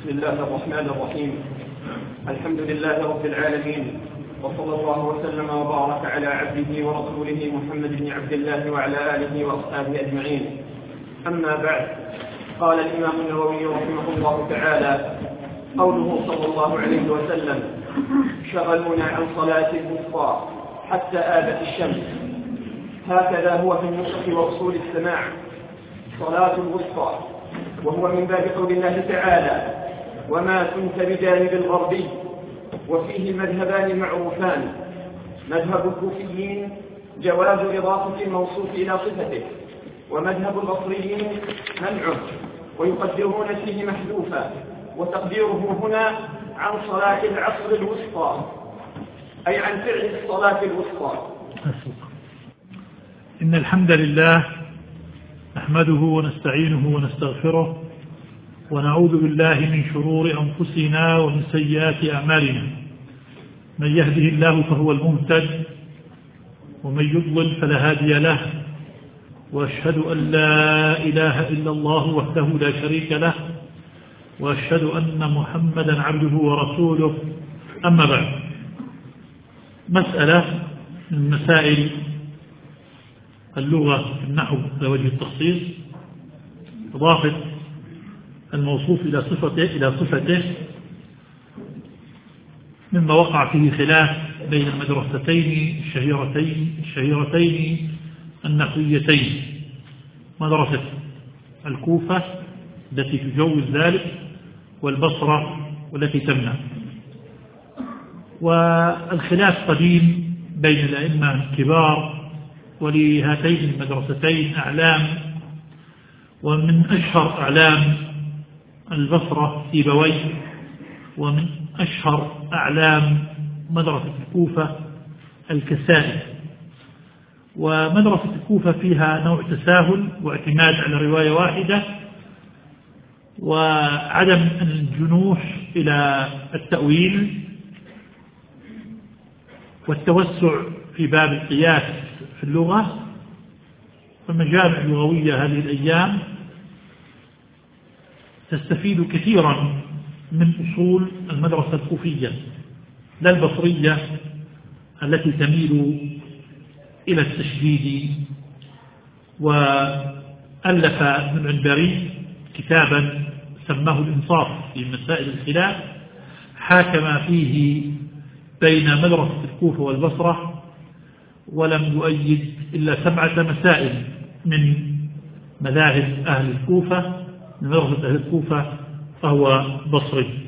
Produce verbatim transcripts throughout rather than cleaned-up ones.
بسم الله الرحمن الرحيم. الحمد لله رب العالمين، وصلى الله وسلم وبارك على عبده ورسوله محمد بن عبد الله وعلى آله وأصحابه أجمعين. أما بعد، قال الإمام النووي رحمه الله تعالى: قوله صلى الله عليه وسلم: شغلونا عن صلاة الوسطى حتى آبت الشمس. هكذا هو في النسخ وأصول السماع صلاة الوسطى، وهو من باب قول الله تعالى: وما كنت بجانب الغربي. وفيه مذهبان معروفان: مذهب الكوفيين جواز إضافة الموصوف إلى صفته، ومذهب البصريين منعه، ويقدرون فيه محذوفا، وتقديره هنا عن صلاة العصر الوسطى، أي عن فعل الصلاة الوسطى. إن الحمد لله نحمده ونستعينه ونستغفره، ونعوذ بالله من شرور أنفسنا ومن سيئات أعمالنا. من يهده الله فهو المهتد، ومن يضلل فلا هادي له، وأشهد أن لا إله إلا الله وحده لا شريك له، وأشهد أن محمدا عبده ورسوله. أما بعد، مسألة من مسائل اللغة في النحو على وجه التخصيص: إضافة الموصوف إلى صفته إلى صفته، مما وقع فيه خلاف بين المدرستين الشهيرتين الشهيرتين النحويتين، مدرسة الكوفة التي تجوز ذلك، والبصرة والتي تمنع. والخلاف قديم بين الأئمة الكبار، ولهاتين المدرستين أعلام، ومن أشهر أعلام البصرة سيبويه، ومن أشهر أعلام مدرسة الكوفة الكسائي. ومدرسة الكوفة فيها نوع تساهل واعتماد على رواية واحدة، وعدم الجنوح إلى التأويل والتوسع في باب القياس في اللغة. فالمجامع اللغوية هذه الأيام تستفيد كثيرا من أصول المدرسة الكوفية، لا البصرية التي تميل إلى التشديد. وألف ابن العنبري كتابا سماه الإنصاف في مسائل الخلاف، حاكم فيه بين مدرسة الكوفة والبصرة، ولم يؤيد إلا سبعة مسائل من مذاهب أهل الكوفة، من مدرسة أهل الكوفة، فهو بصري.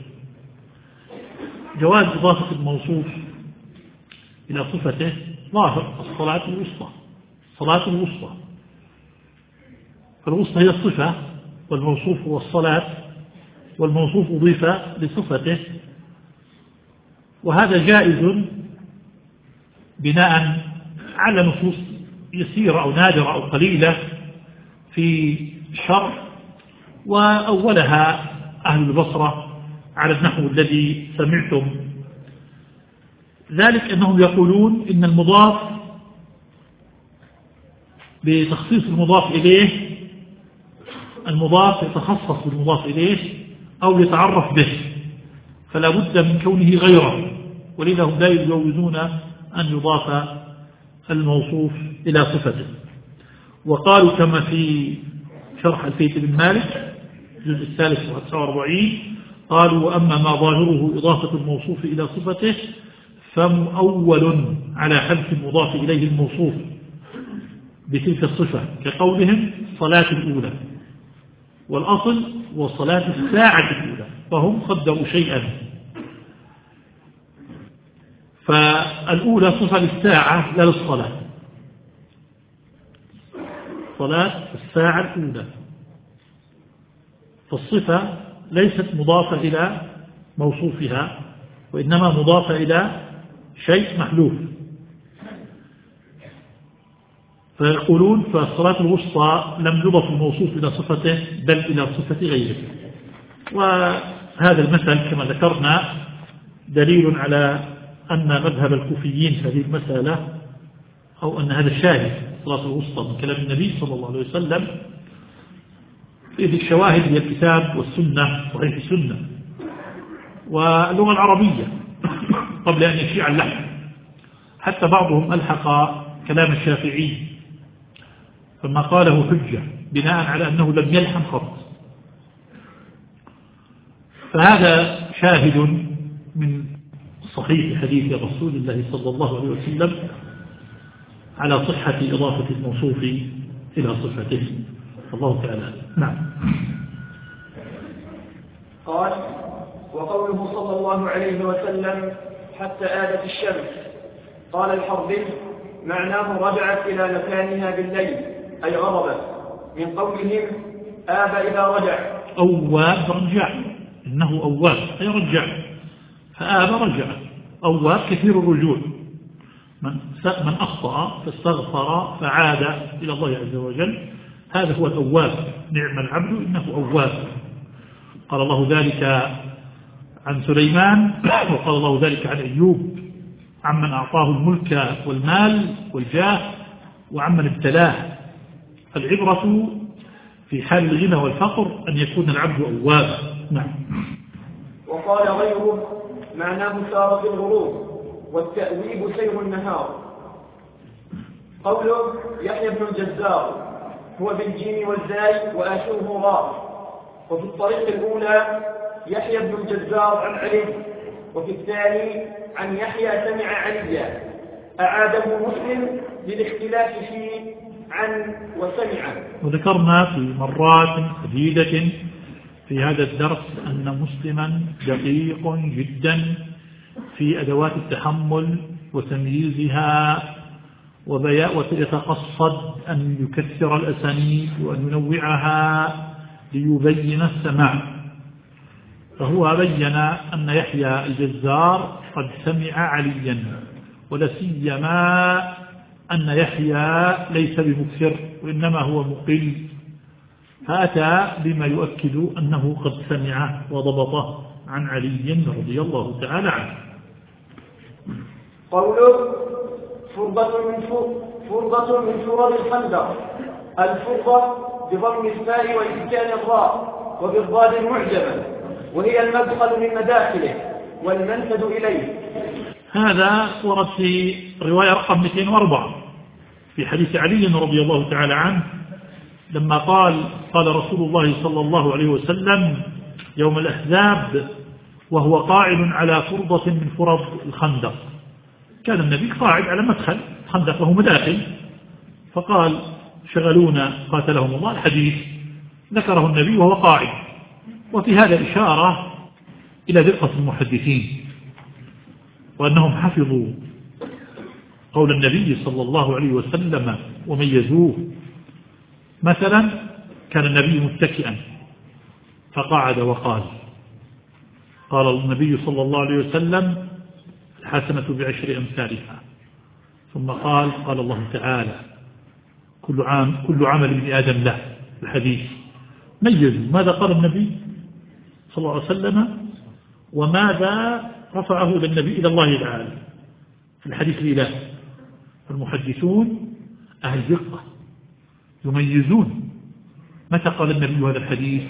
جواز إضافة الموصوف إلى صفته ظاهر: الصلاة الوسطى، الصلاة الوسطى. فالوسطى هي الصفة، والموصوف هو الصلاة، والموصوف أضيف لصفته، وهذا جائز بناء على نصوص يسيرة أو نادرة أو قليلة في الشرع، وأولها أهل البصرة على النحو الذي سمعتم، ذلك أنهم يقولون إن المضاف بتخصيص المضاف إليه، المضاف يتخصص بالمضاف إليه أو يتعرف به، فلا بد من كونه غيره، ولذا هم لا يجوزون أن يضاف الموصوف إلى صفته. وقالوا كما في شرح ألفية بن مالك الجزء الثالث وتسعة وأربعين: قالوا: وأما ما ظاهره إضافة الموصوف إلى صفته فمؤول على حذف المضاف إليه الموصوف بتلك الصفة، كقولهم الصلاة الأولى، والأصل هو صلاة الساعة الأولى، فهم قدروا شيئا. فالأولى صفة للساعة لا للصلاة، صلاة الساعة الأولى، فالصفة ليست مضافة إلى موصوفها، وإنما مضافة إلى شيء محذوف. فيقولون: فالصلاة الوسطى لم يضف الموصوف إلى صفته بل إلى صفة غيره. وهذا المثل كما ذكرنا دليل على أن مذهب الكوفيين في هذه المسألة، أو أن هذا الشاهد الصلاة الوسطى من كلام النبي صلى الله عليه وسلم، إذ الشواهد هي الكتاب والسنة، صحيح السنة واللغة العربية قبل أن يشيع اللحن. حتى بعضهم ألحق كلام الشافعي فما قاله حجة بناء على أنه لم يلحن خط. فهذا شاهد من صحيح حديث رسول الله صلى الله عليه وسلم على صحة إضافة الموصوف إلى صفته. الله تعالى. نعم. قال: وقوله صلى الله عليه وسلم حتى آبت الشمس. قال الحربي: معناه رجعت إلى مكانها بالليل أي غربت، من قولهم آب إذا رجع. أواب رجع، إنه أواب أي رجع، فآب رجع. أواب كثير الرجوع، من من أخطأ فاستغفر فعاد إلى الله عز وجل، هذا هو الأواب. نعم العبد إنه أواب. قال الله ذلك عن سليمان، وقال الله ذلك عن أيوب، عمن أعطاه الملك والمال والجاه وعمن ابتلاه. العبرة في حال الغنى والفقر أن يكون العبد أوابا. نعم. وقال غيره معناه سار في الغروب، والتأويب سير النهار. قوله يحيى بن الجزار هو بالجيم والزاي وآخره راء. وفي الطريق الأولى يحيى بن الجزار عن علي، وفي الثاني عن يحيى سمع عليا، أعاده مسلم للاختلاف فيه عن وسمع. وذكرنا في مرات عديدة في هذا الدرس أن مسلما دقيق جدا في أدوات التحمل وتمييزها، ويتقصد أن يكثر الأسانيد وأن ينوعها ليبين السماع. فهو بين أن يحيى الجزار قد سمع عليا، ولا سيما أن يحيى ليس بمكثر وإنما هو مقل، فأتى بما يؤكد أنه قد سمع وضبطه عن علي رضي الله تعالى عنه. قوله فرضة من فرضة من فرض الخندق. الفرضة بضم الفاء وإسكان الراء وبالضاد المعجمة، وهي المدخل من مداخله والمنفذ إليه. هذا ورد في رواية رقم مئتين وأربعة في حديث علي رضي الله تعالى عنه لما قال قال رسول الله صلى الله عليه وسلم يوم الأحزاب وهو قاعد على فرضة من فرض الخندق. كان النبي قاعد على مدخل خندق وهو مداخل، فقال شغلونا قاتلهم الله. الحديث ذكره النبي وهو قاعد. وفي هذا إشارة إلى دقة المحدثين وأنهم حفظوا قول النبي صلى الله عليه وسلم وميزوه. مثلا كان النبي متكئا فقعد وقال قال النبي صلى الله عليه وسلم الحسنة بعشر أمثالها، ثم قال قال الله تعالى كل عام كل عمل ابن آدم له. الحديث ميزوا ماذا قال النبي صلى الله عليه وسلم وماذا رفعه إلى النبي إلى الله تعالى في الحديث الإلهي. المحدثون أهل دقة يميزون متى قال النبي هذا الحديث،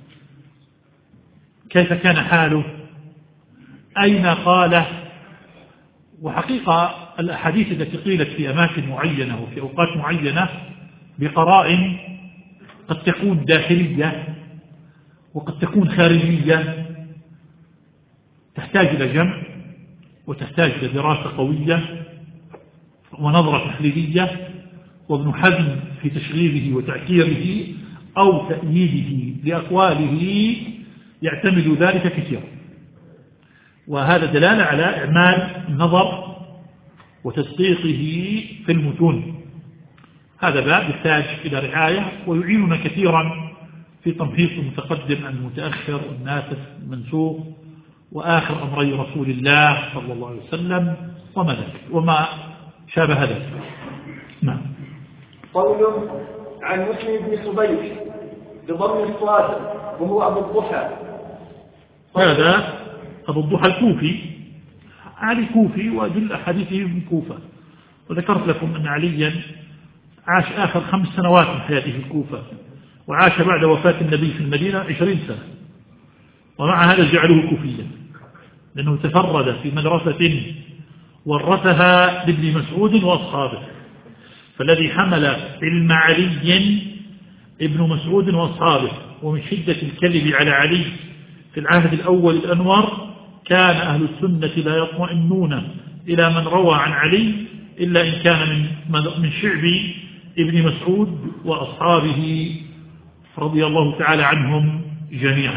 كيف كان حاله، أين قاله. وحقيقة الأحاديث التي قيلت في أماكن معينة وفي أوقات معينة بقرائن قد تكون داخلية وقد تكون خارجية، تحتاج إلى جمع وتحتاج إلى دراسة قوية ونظرة تحليلية. وابن حزم في تشغيله وتعكيره أو تأييده لأقواله يعتمد ذلك كثيرا، وهذا دلالة على إعمال النظر وتدقيقه في المتون. هذا باب يحتاج إلى رعاية ويعيننا كثيرا في تمحيص المتقدم عن المتأخر والناسخ المنسوخ وآخر أمري رسول الله صلى الله عليه وسلم وما ذلك وما شابه ذلك. نعم. قوله عن مسلم بن صبيح بضم الصاد وهو أبو الضحى. هذا أبو الضحى الكوفي، علي كوفي وأجل أحاديثه من كوفة. وذكرت لكم أن عليا عاش آخر خمس سنوات من حياته في الكوفة، وعاش بعد وفاة النبي في المدينة عشرين سنة، ومع هذا جعله كوفيا. لأنه تفرد في مدرسة ورثها لابن مسعود وأصحابه، فالذي حمل علم علي ابن مسعود وأصحابه. ومن شدة الكذب على علي في العهد الأول الأنور كان أهل السنة لا يطمئنون إلى من روى عن علي إلا إن كان من من شعب ابن مسعود وأصحابه رضي الله تعالى عنهم جميعا.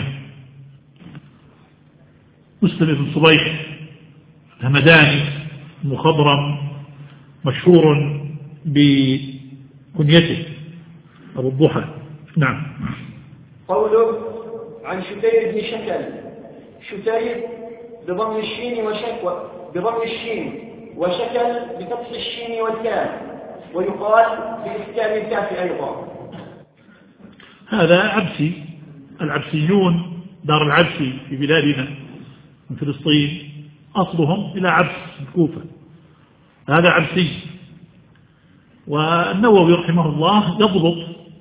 مسلم بن صبيح الهمداني مخضرم مشهور بكنيته أبو الضحى. نعم. قوله عن شتير بن شكل. شتير بضم الشين وشكوى بضم الشين وشكل بفتح الشين والكاف، ويقال بإسكان الكاف أيضا. هذا عبسي، العبسيون دار العبسي في بلادنا من فلسطين أصلهم إلى عبس الكوفة، هذا عبسي. والنووي رحمه الله يضبط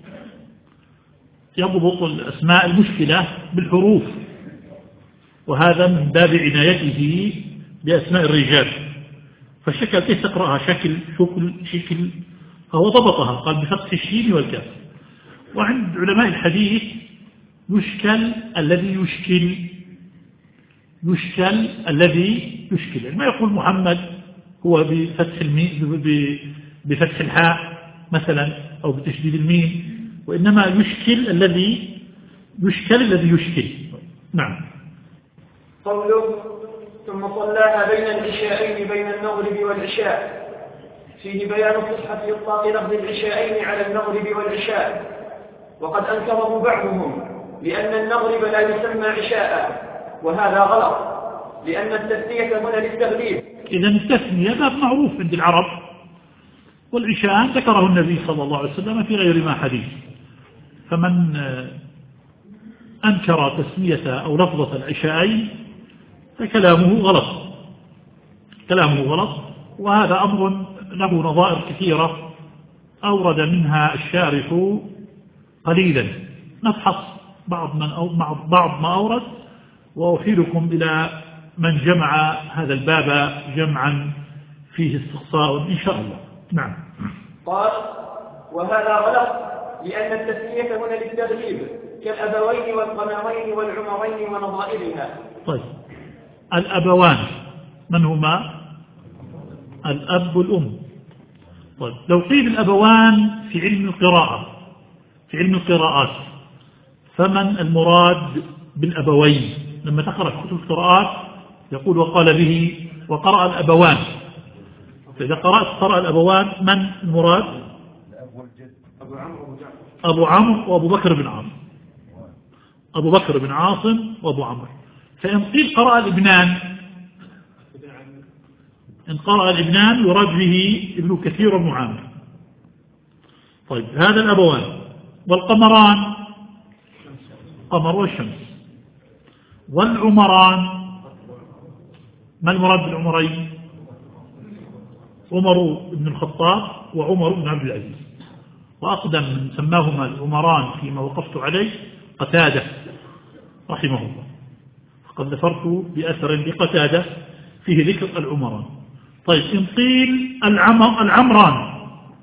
يضبط الأسماء المشكلة بالحروف، وهذا من باب عنايته بأسماء الرجال. فالشكل كيف تقرأها شكل شكل شكل، فهو ضبطها قال بفتح الشين والكاف. وعند علماء الحديث يشكل الذي يشكل يشكل الذي يشكل، يعني ما يقول محمد هو بفتح الميم بفتح الحاء مثلا أو بتشديد الميم، وإنما يشكل الذي يشكل الذي يشكل. نعم. قوله ثم صلاها بين العشاءين بين المغرب والعشاء، فيه بيان صحة إطلاق لفظ العشاءين على المغرب والعشاء، وقد أنكره بعضهم لأن المغرب لا يسمى عشاء، وهذا غلط لأن التسمية هنا للتغليب. إذا التسمية باب معروف عند العرب، والعشاء ذكره النبي صلى الله عليه وسلم في غير ما حديث، فمن أنكر تسمية أو لفظة العشاءين فكلامه غلط كلامه غلط وهذا أمر له نظائر كثيرة أورد منها الشارح قليلا. نفحص بعض من أو بعض ما أورد وأحيلكم إلى من جمع هذا الباب جمعا فيه استقصاء إن شاء الله. نعم. قال وهذا غلط لأن التسمية هنا للتغليب كالأبوين والقمرين والعمرين ونظائرها. طيب الأبوان من هما؟ الأب والأم. طيب لو قيل الأبوان في علم القراءة في علم القراءات فمن المراد بالأبوين؟ لما تقرأ كتب القراءات يقول وقال به وقرأ الأبوان، فإذا قرأت قرأ الأبوان من المراد؟ أبو عمرو وأبو بكر بن عاصم أبو بكر بن عاصم وأبو عمرو. فإن قيل قرأ الابنان إن قرأ الابنان يراد به ابن كثير وابن عامر. طيب هذا الأبوان. والقمران قمر والشمس. والعمران ما المراد بالعمرين؟ عمر بن الخطاب وعمر بن عبد العزيز. وأقدم من سماهما العمران فيما وقفت عليه قتادة رحمه الله، فقد ذكرت بأثر لقتادة فيه ذكر العمران. طيب إن قيل العمر العمران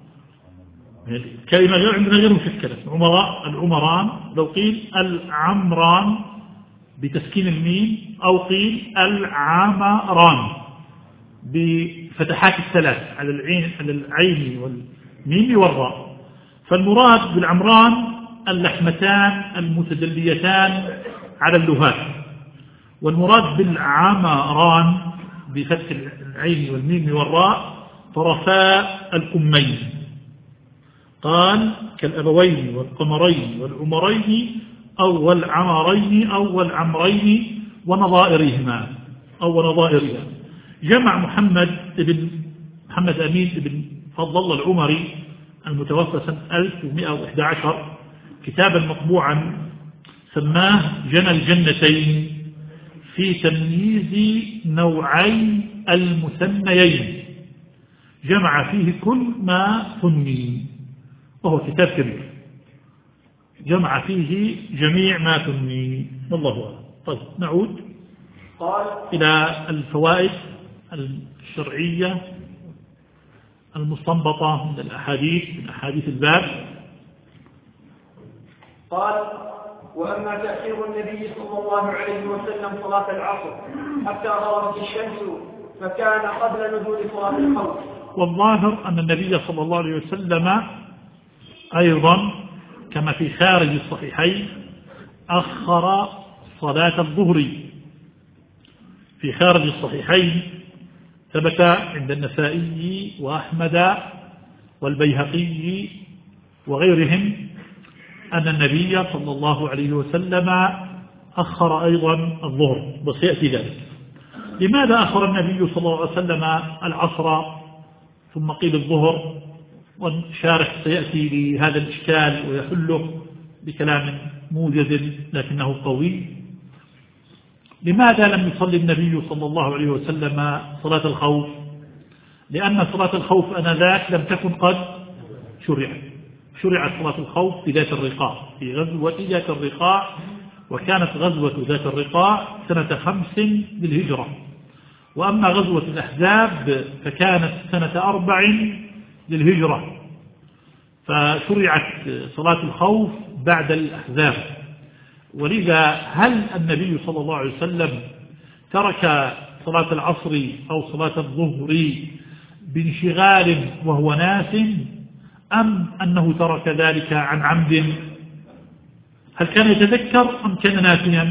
كلمة غير عندنا غير مشكلة عمراء العمران، لو قيل العمران بتسكين الميم أو قيل العمران بفتحات الثلاث على العين على العين والميم والراء. فالمراد بالعمران اللحمتان المتدليتان على اللهات، والمراد بالعمران بفتح العين والميم والراء طرفاء الكمين. قال كالأبوين والقمرين والعمرين أو والعمرين أو والعمرين ونظائرهما أو نظائرها. جمع محمد بن محمد أمين بن فضل الله العمري المتوفى سنة ألف ومئة وإحدى عشر كتابا مطبوعا سماه جنى الجنتين في تمييز نوعي المثنيين، جمع فيه كل ما ثني، وهو كتاب كبير جمع فيه جميع ما ثني والله أعلم. طيب نعود. قال إلى الفوائد الشرعية المستنبطة من الأحاديث من أحاديث الباب. قال وأما تأخير النبي صلى الله عليه وسلم صلاة العصر حتى غربت الشمس فكان قبل نزول صلاة الخوف. والظاهر أن النبي صلى الله عليه وسلم أيضا كما في خارج الصحيحين أخر صلاة الظهر. في خارج الصحيحين ثبت عند النسائي وأحمد والبيهقي وغيرهم أن النبي صلى الله عليه وسلم أخر أيضا الظهر، وسيأتي ذلك. لماذا أخر النبي صلى الله عليه وسلم العصر ثم قيل الظهر؟ والشارح سيأتي لهذا الإشكال ويحله بكلام موجز لكنه قوي. لماذا لم يصلي النبي صلى الله عليه وسلم صلاة الخوف؟ لأن صلاة الخوف أنذاك لم تكن قد شرعت. شرعت صلاة الخوف في ذات الرقاع، في غزوة ذات الرقاع، وكانت غزوة ذات الرقاع سنة خمس للهجرة. وأما غزوة الأحزاب فكانت سنة أربع للهجرة، فشرعت صلاة الخوف بعد الأحزاب. ولذا هل النبي صلى الله عليه وسلم ترك صلاة العصر أو صلاة الظهر بانشغال وهو ناس، أم أنه ترك ذلك عن عمد؟ هل كان يتذكر أم كان ناسيا؟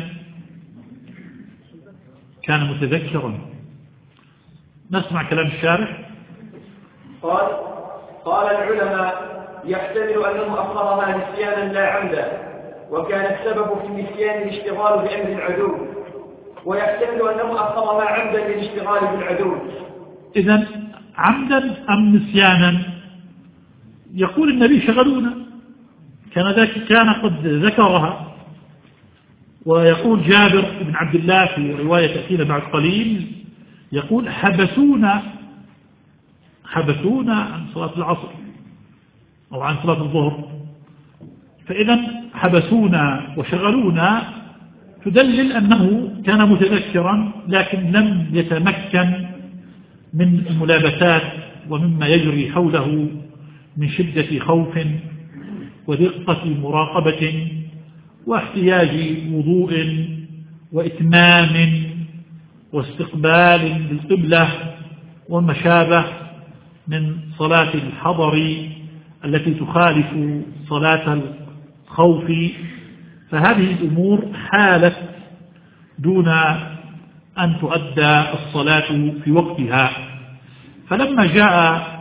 كان متذكرا. نسمع كلام الشارح. قال قال العلماء يحتمل أنه أخرها نسيانا لا عمدا، وكان السبب في النسيان الاشتغال بأمر العدو، ويحتمل أنه أخرها عمدا للاشتغال بالعدو. إذن عمدا أم نسيانا؟ يقول النبي شغلونا، كان ذاك كان قد ذكرها. ويقول جابر بن عبد الله في رواية تأتينا بعد قليل، يقول حبسونا حبسونا عن صلاة العصر أو عن صلاة الظهر. فإذا حبسونا وشغلونا تدلل أنه كان متذكرا لكن لم يتمكن من الملابسات ومما يجري حوله من شدة خوف ودقة مراقبة واحتياج وضوء وإتمام واستقبال للقبلة وما شابه من صلاة الحضر التي تخالف صلاة الخوف. فهذه الأمور حالت دون أن تؤدى الصلاة في وقتها. فلما جاء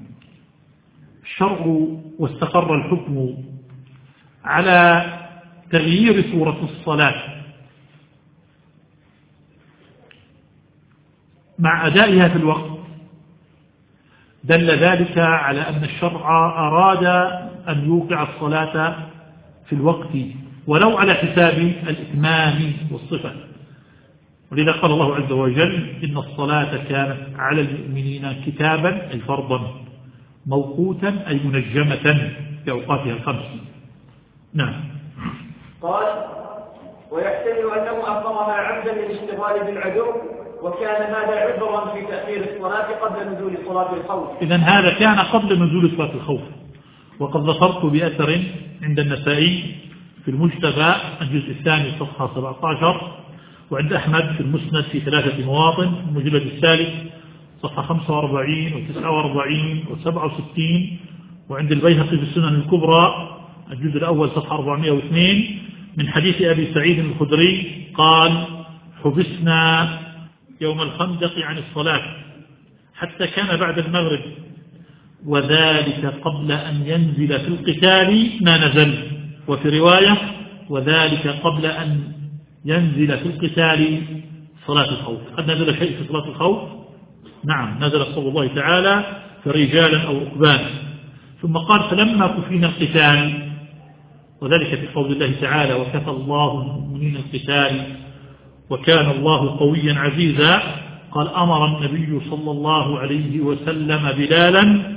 الشرع واستقر الحكم على تغيير صورة الصلاة مع أدائها في الوقت، دل ذلك على أن الشرع أراد أن يوقع الصلاة في الوقت ولو على حساب الإتمام والصفة. ولذا قال الله عز وجل إن الصلاة كانت على المؤمنين كتابا أي فرضا موقوتا أي منجمة في أوقاتها الخمس. نعم. قال ويحتمل أنه أخرها عمدا للاشتغال بالعدو، وكان هذا عذرا في تأخير الصلاة قبل نزول صلاة الخوف. إذن هذا كان قبل نزول صلاة الخوف. وقد ذكرت بأثر عند النسائي في المجتبى الجزء الثاني صفحة سبعة عشر، وعند أحمد في المسند في ثلاثة مواطن المجلد الثالث صفحة خمسة وأربعين وتسعة وأربعين وسبعة وستين، وعند البيهقي في السنن الكبرى الجزء الأول صفحة أربعمائة واثنين من حديث أبي سعيد الخدري قال حبسنا يوم الخندق عن الصلاة حتى كان بعد المغرب، وذلك قبل أن ينزل في القتال ما نزل. وفي رواية وذلك قبل أن ينزل في القتال صلاة الخوف. قد نزل شيء في صلاة الخوف؟ نعم، نزل قول الله تعالى فرجالا أو ركبانا. ثم قال فلما كفينا القتال، وذلك في قول الله تعالى وكفى الله المؤمنين القتال وكان الله قويا عزيزا. قال أمر النبي صلى الله عليه وسلم بلالا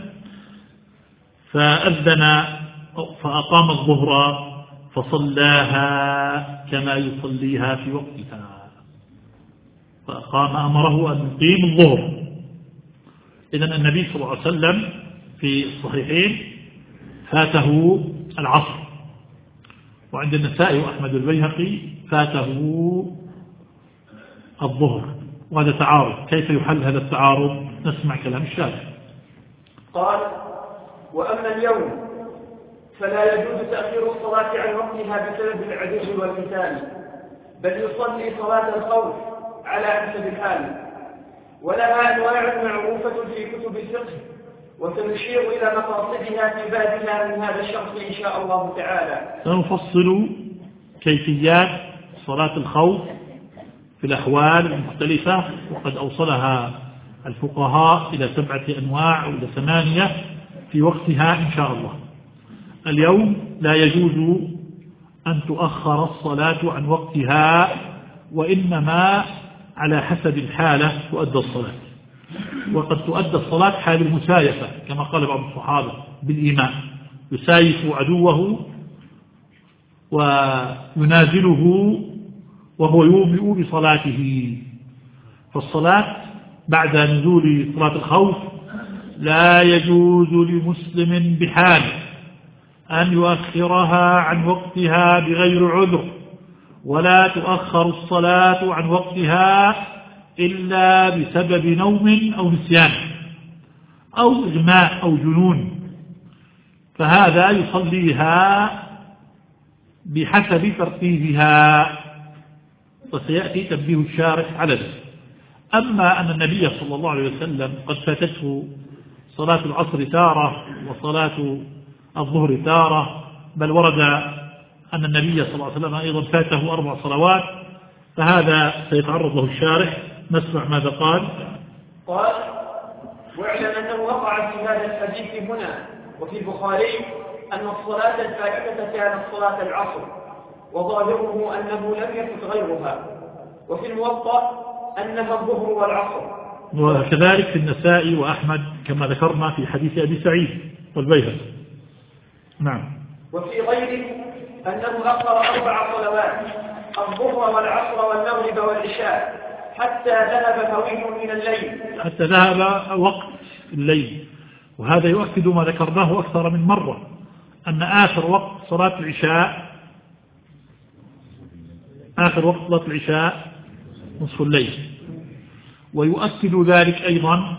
فأذن فأقام الظهر فصلاها كما يصليها في وقتها. فقام أمره أن يقيم الظهر. إذن النبي صلى الله عليه وسلم في الصحيحين فاته العصر، وعند النسائي وأحمد البيهقي فاته الظهر، وهذا تعارض. كيف يحل هذا التعارض؟ نسمع كلام الشافعي. قال: وأما اليوم فلا يجوز تأخير الصلاة عن وقتها بسبب العدو والقتال، بل يصلي صلاة الخوف على حسب الحال، ولها أنواع معروفة في كتب الفقه، وسنشير إلى مقاصدها في بابها من هذا الشرط إن شاء الله تعالى. سنفصل كيفيات صلاة الخوف في الأحوال المختلفة، وقد أوصلها الفقهاء إلى سبعة أنواع أو إلى ثمانية في وقتها إن شاء الله. اليوم لا يجوز أن تؤخر الصلاة عن وقتها، وإنما على حسب الحالة تؤدى الصلاة. وقد تؤدى الصلاة حال المسايفة كما قال بعض الصحابة بالإيمان، يسايف عدوه وينازله وهو يومئ بصلاته. فالصلاة بعد نزول صلاة الخوف لا يجوز لمسلم بحال أن يؤخرها عن وقتها بغير عذر، ولا تؤخر الصلاة عن وقتها إلا بسبب نوم أو نسيان أو إغماء أو جنون، فهذا يصليها بحسب ترتيبها، وسيأتي تنبيه الشارح على ذلك. أما أن النبي صلى الله عليه وسلم قد فاتته صلاة العصر تارة وصلاة الظهر تارة، بل ورد أن النبي صلى الله عليه وسلم أيضا فاته أربع صلوات، فهذا سيتعرض له الشارح. نسمع ماذا قال. قال: واعلم أنه وقع في هذا الحديث هنا وفي البخاري أن الصلاة الفائتة كانت صلاة العصر، وظاهره أنه لم يفت غيرها، وفي الموطأ أنها الظهر والعصر، وكذلك في النسائي وأحمد كما ذكرنا في حديث أبي سعيد والبيهقي. نعم. وفي غيره أنه أخر أربع صلوات، الظهر والعصر والمغرب والعشاء، حتى ذهب هوي من الليل، حتى ذهب وقت الليل. وهذا يؤكد ما ذكرناه أكثر من مرة، أن آخر وقت صلاة العشاء آخر وقت صلاة العشاء نصف الليل. ويؤكد ذلك أيضا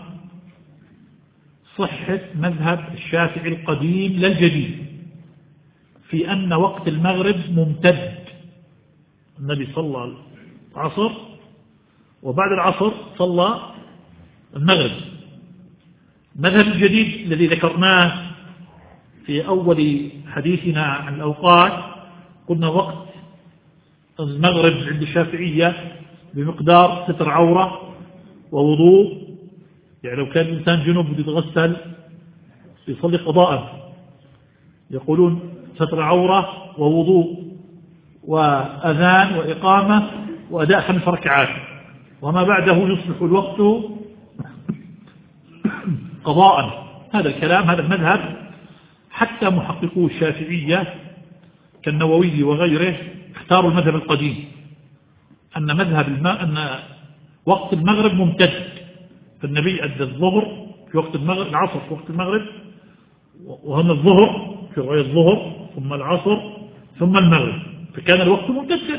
صحة مذهب الشافعي القديم للجديد في أن وقت المغرب ممتد. النبي صلى العصر وبعد العصر صلى المغرب. المذهب الجديد الذي ذكرناه في أول حديثنا عن الأوقات قلنا وقت المغرب عند الشافعية بمقدار ستر عورة ووضوء، يعني لو كان الإنسان جنوب بده يتغسل يصلي قضاء، يقولون ستر عورة ووضوء وأذان وإقامة وأداء خمس ركعات، وما بعده يصبح الوقت قضاء. هذا الكلام هذا المذهب حتى محققو الشافعية كالنووي وغيره اختاروا المذهب القديم، أن مذهب الماء أن وقت المغرب ممتد، فالنبي أدى الظهر في وقت المغرب، العصر في وقت المغرب، وهنا الظهر في رواية الظهر ثم العصر ثم المغرب، فكان الوقت ممتدا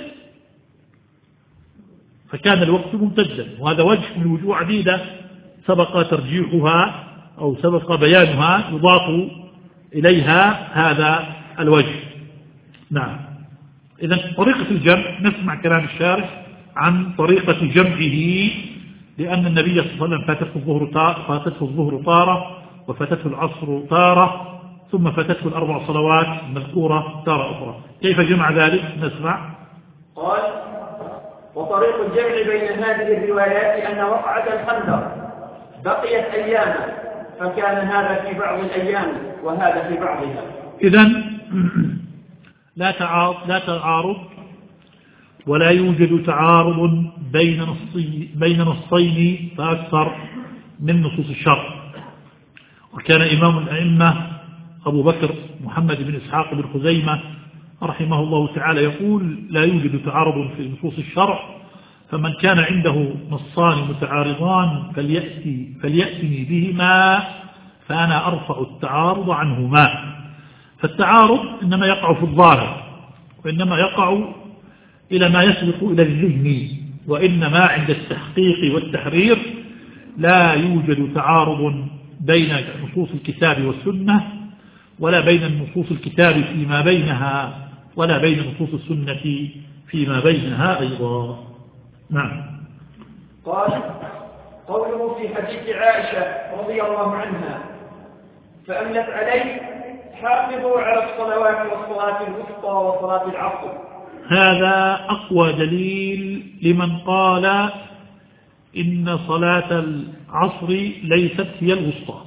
فكان الوقت ممتدا وهذا وجه من وجوه عديدة سبق ترجيحها أو سبق بيانها، يضاف إليها هذا الوجه. نعم. إذن طريقة الجمع نسمع كلام الشارح عن طريقة جمعه، لأن النبي صلى الله عليه وسلم فاتته الظهر طارة فاتته الظهر طارة وفاتته العصر طارة ثم فاتته الأربع صلوات المذكورة تارة أخرى. كيف جمع ذلك؟ نسمع. قال: وطريق الجمع بين هذه الروايات أن وقعة الخندق بقيت أياما، فكان هذا في بعض الأيام وهذا في بعضها. إذن لا تعارض لا تعارض ولا يوجد تعارض بين نصي بين نصين فأكثر من نصوص الشرع. وكان إمام الأئمة أبو بكر محمد بن إسحاق بن خزيمة رحمه الله تعالى يقول: لا يوجد تعارض في نصوص الشرع فمن كان عنده نصان متعارضان فليأتي فليأتني بهما فأنا أرفع التعارض عنهما. فالتعارض إنما يقع في الظاهر، وإنما يقع إلى ما يسبق إلى الذهن، وإنما عند التحقيق والتحرير لا يوجد تعارض بين نصوص الكتاب والسنة، ولا بين النصوص الكتاب فيما بينها، ولا بين نصوص السنة فيما بينها أيضا. نعم. قال: قوله في حديث عائشة رضي الله عنها: فأملت عليه حافظوا على الصلوات والصلاة الوسطى وصلاة العصر. هذا أقوى دليل لمن قال إن صلاة العصر ليست هي الوسطى،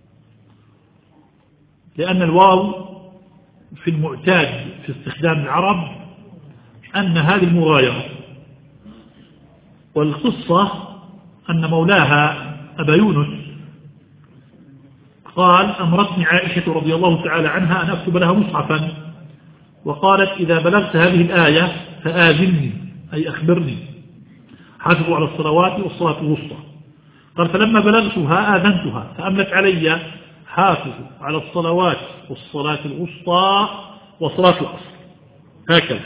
لأن الواو في المعتاد في استخدام العرب أن هذه المغايرة، والقصة أن مولاها أبا يونس قال: أمرتني عائشة رضي الله تعالى عنها أن أكتب لها مصحفا، وقالت: إذا بلغت هذه الآية فآذني، أي أخبرني، حافظوا على الصلوات والصلاة الوسطى. قال: فلما بلغتها آذنتها فأملت علي حافظوا على الصلوات والصلاة الوسطى وصلاة العصر. هكذا.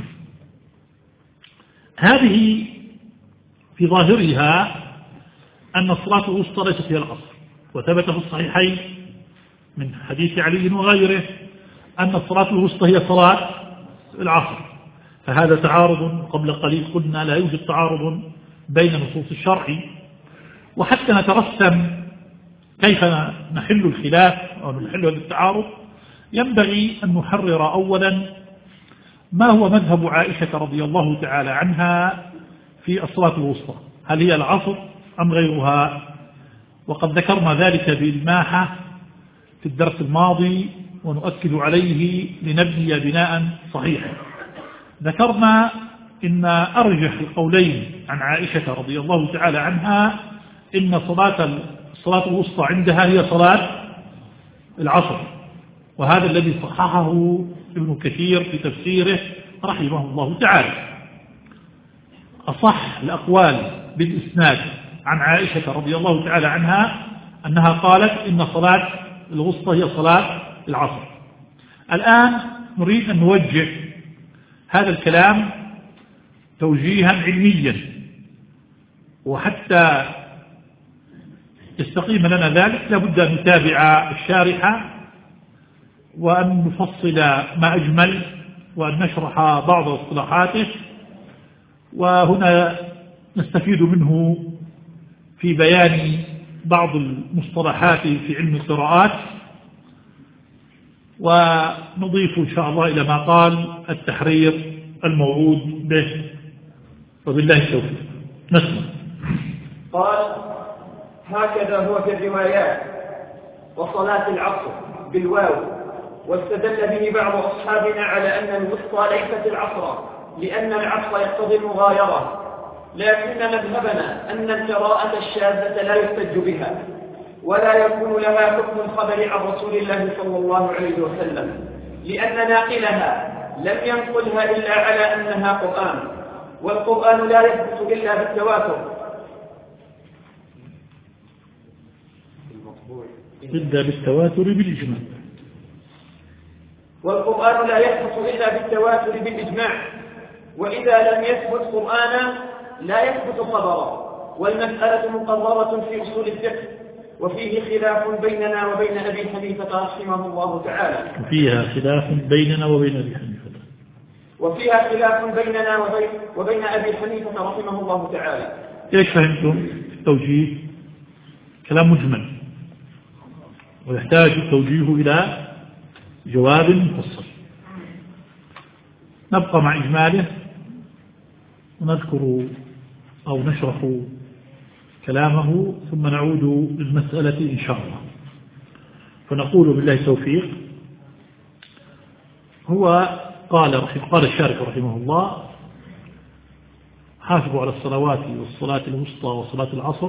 هذه في ظاهرها أن الصلاة الوسطى ليست هي العصر، وثبت في الصحيحين من حديث علي وغيره أن الصلاة الوسطى هي صلاة العصر، فهذا تعارض. قبل قليل قلنا لا يوجد تعارض بين نصوص الشرع. وحتى نترسم كيف نحل الخلاف أو نحل هذا التعارض ينبغي أن نحرر أولا ما هو مذهب عائشة رضي الله تعالى عنها في الصلاة الوسطى، هل هي العصر أم غيرها؟ وقد ذكرنا ذلك بإلماحة في الدرس الماضي ونؤكد عليه لنبني بناء صحيحا. ذكرنا إن أرجح القولين عن عائشة رضي الله تعالى عنها إن صلاة الصلاة الوسطى عندها هي صلاة العصر، وهذا الذي صححه ابن كثير في تفسيره رحمه الله تعالى. أصح الأقوال بالإسناد عن عائشة رضي الله تعالى عنها أنها قالت إن صلاة الوسطى هي صلاة العصر. الآن نريد أن نوجه هذا الكلام توجيها علميا، وحتى يستقيم لنا ذلك لابد أن نتابع الشارحة وأن نفصل ما أجمل وأن نشرح بعض اصطلاحاته، وهنا نستفيد منه في بيان بعض المصطلحات في علم القراءات، ونضيف إن شاء الله إلى ما قال التحرير الموعود به، وبالله التوفيق. نسمع. قال: هكذا هو في الروايات وصلاة العصر بالواو، واستدل به بعض أصحابنا على أن الوسطى ليست العصر لأن العصر يقتضي المغايرة، لكن مذهبنا أن القراءة الشاذة لا يحتج بها ولا يكون لها حكم الخبر عن رسول الله صلى الله عليه وسلم، لأن ناقلها لم ينقلها إلا على أنها قرآن، والقرآن لا يثبت إلا بالتواتر إلا بالتواتر بالإجماع والقرآن لا يثبت إلا بالتواتر بالإجماع، وإذا لم يثبت قرآنا لا يثبت خبرا، والمسألة مقررة في أصول الفقه، وفيه خلاف بيننا وبين أبي حنيفة رحمه الله تعالى فيها خلاف بيننا وبين أبي حنيفة وفيها خلاف بيننا وبين, وبين أبي حنيفة رحمه الله تعالى. إيش فهمتم التوجيه؟ كلام مجمل ويحتاج التوجيه إلى جواب مفصل. نبقى مع إجماله ونذكر أو نشرح كلامه ثم نعود للمسألة إن شاء الله. فنقول بالله التوفيق. هو قال رحمه قال الشارح رحمه الله: حافظوا على الصلوات والصلاة الوسطى وصلاة العصر.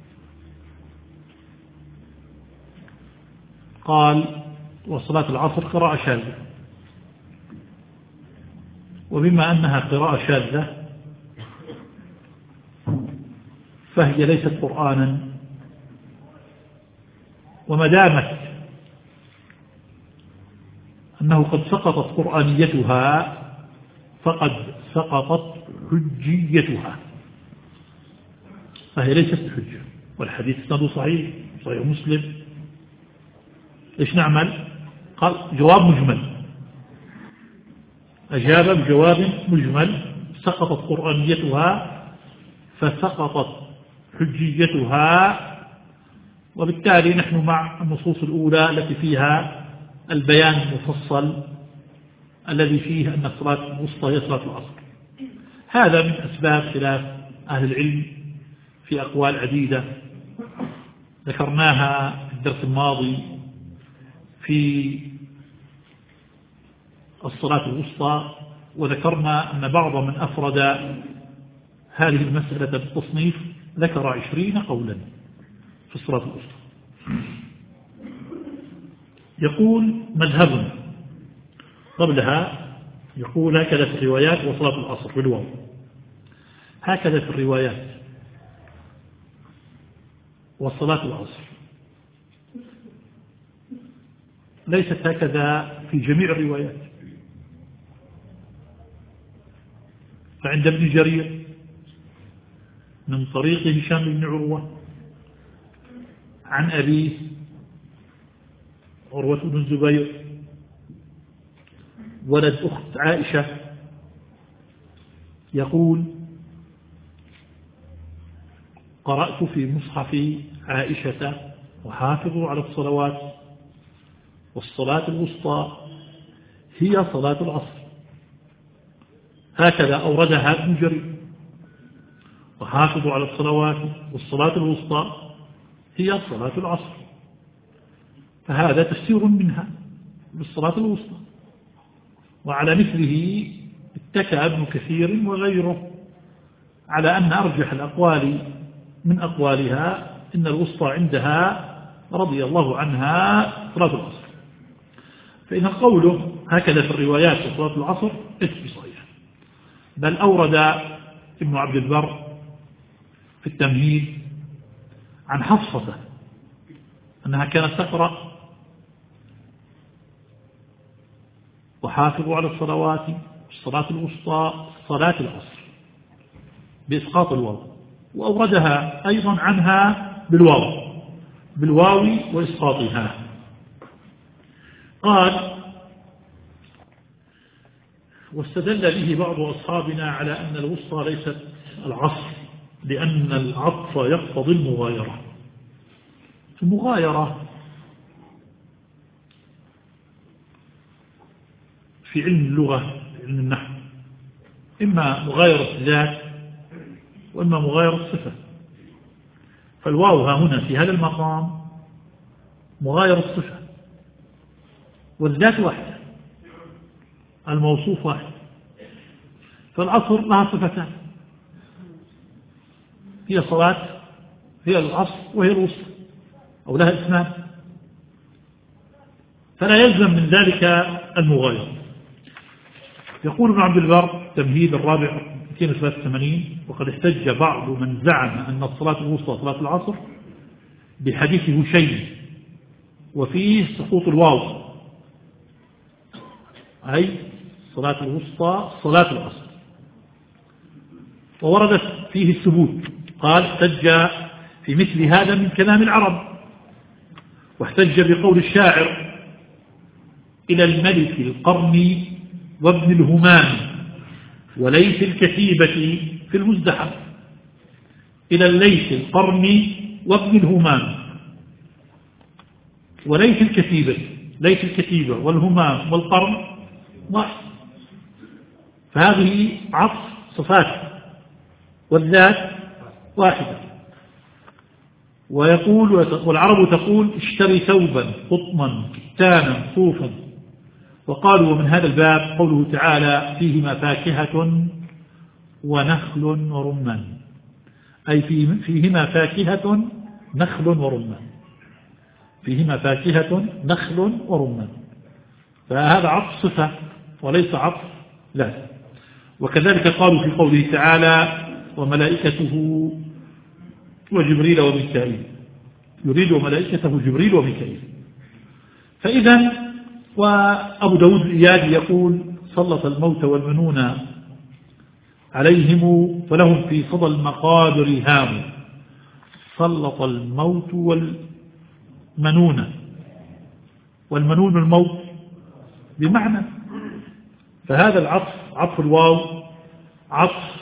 قال: وصلاة العصر قراءة شاذة، وبما أنها قراءة شاذة فهي ليست قرآنا. وما دامت أنه قد سقطت قرآنيتها فقد سقطت حجيتها، فهي ليست بحجة. والحديث سنده صحيح صحيح مسلم. إيش نعمل؟ قال جواب مجمل، أجاب بجواب مجمل، سقطت قرآنيتها فسقطت حجيتها. وبالتالي نحن مع النصوص الأولى التي فيها البيان المفصل الذي فيه أن الصلاة الوسطى هي صلاة العصر. هذا من أسباب خلاف أهل العلم في أقوال عديدة ذكرناها في الدرس الماضي في الصلاة الوسطى، وذكرنا أن بعض من أفرد هذه المسألة بالتصنيف ذكر عشرين قولا في الصلاة الوسطى. يقول مذهبنا قبلها، يقول هكذا في الروايات وصلاة العصر بالواو، هكذا في الروايات وصلاة العصر، ليست هكذا في جميع الروايات. فعند ابن جرير من طريق هشام بن عروة عن أبيه عروة بن الزبير ولد أخت عائشة يقول قرأت في مصحف عائشة وحافظوا على الصلوات والصلاة الوسطى هي صلاة العصر، هكذا أوردها ابن جرير، وحافظوا على الصلوات والصلاة الوسطى هي صلاة العصر، فهذا تفسير منها بالصلاة الوسطى. وعلى مثله اتكى ابن كثير وغيره على أن أرجح الأقوال من أقوالها إن الوسطى عندها رضي الله عنها صلاة العصر. فإن قوله هكذا في الروايات وصلاة العصر ليس بصحيح، بل أورد ابن عبد البر في التمهيد عن حفصة أنها كانت تقرأ وحافظوا على الصلوات الصلاة الوسطى صلاة العصر بإسقاط الواو، وأوردها أيضا عنها بالواو بالواو وإسقاطها. قال واستدل به بعض أصحابنا على أن الوسطى ليست العصر لأن العطف يقتضي المغايرة. المغايرة في علم اللغة علم النحو إما مغايرة ذات وإما مغايرة صفة، فالواو ها هنا في هذا المقام مغايرة صفة، والذات واحدة الموصوف واحد، فالعصر لها صفتان، هي صلاة هي العصر وهي الوسطى أو لها اسمان، فلا يلزم من ذلك المغايرة. يقول ابن عبد البر تمهيد الرابع مئتين وثلاثة وثمانين وقد احتج بعض من زعم أن الصلاة الوسطى صلاة العصر بحديث هشيم وفيه سقوط الواو، أي صلاة الوسطى صلاة العصر، ووردت فيه الثبوت. قال احتج في مثل هذا من كلام العرب، واحتج بقول الشاعر إلى الملك القرن وابن الهمام وليث الكتيبة في المزدحم، إلى الليث القرن وابن الهمام وليث الكتيبة، ليث الكتيبة والهمام والقرن واحد، فهذه عطف صفات والذات واحدة. ويقول والعرب تقول اشتري ثوبا قطنا كتانا صوفا، وقالوا ومن هذا الباب قوله تعالى فيهما فاكهة ونخل ورمان، أي فيهما فاكهة نخل ورمان، فيهما فاكهة نخل ورمان، فهذا عطف صفة وليس عطف لا. وكذلك قالوا في قوله تعالى وملائكته وجبريل وميكائيل، يريد وملائكته جبريل وميكائيل. فإذا وأبو داود الإيادي يقول سلط الموت والمنون عليهم فلهم في صدى المقابر هام. سلط الموت والمنون، والمنون الموت بمعنى، فهذا العطف عطف الواو عطف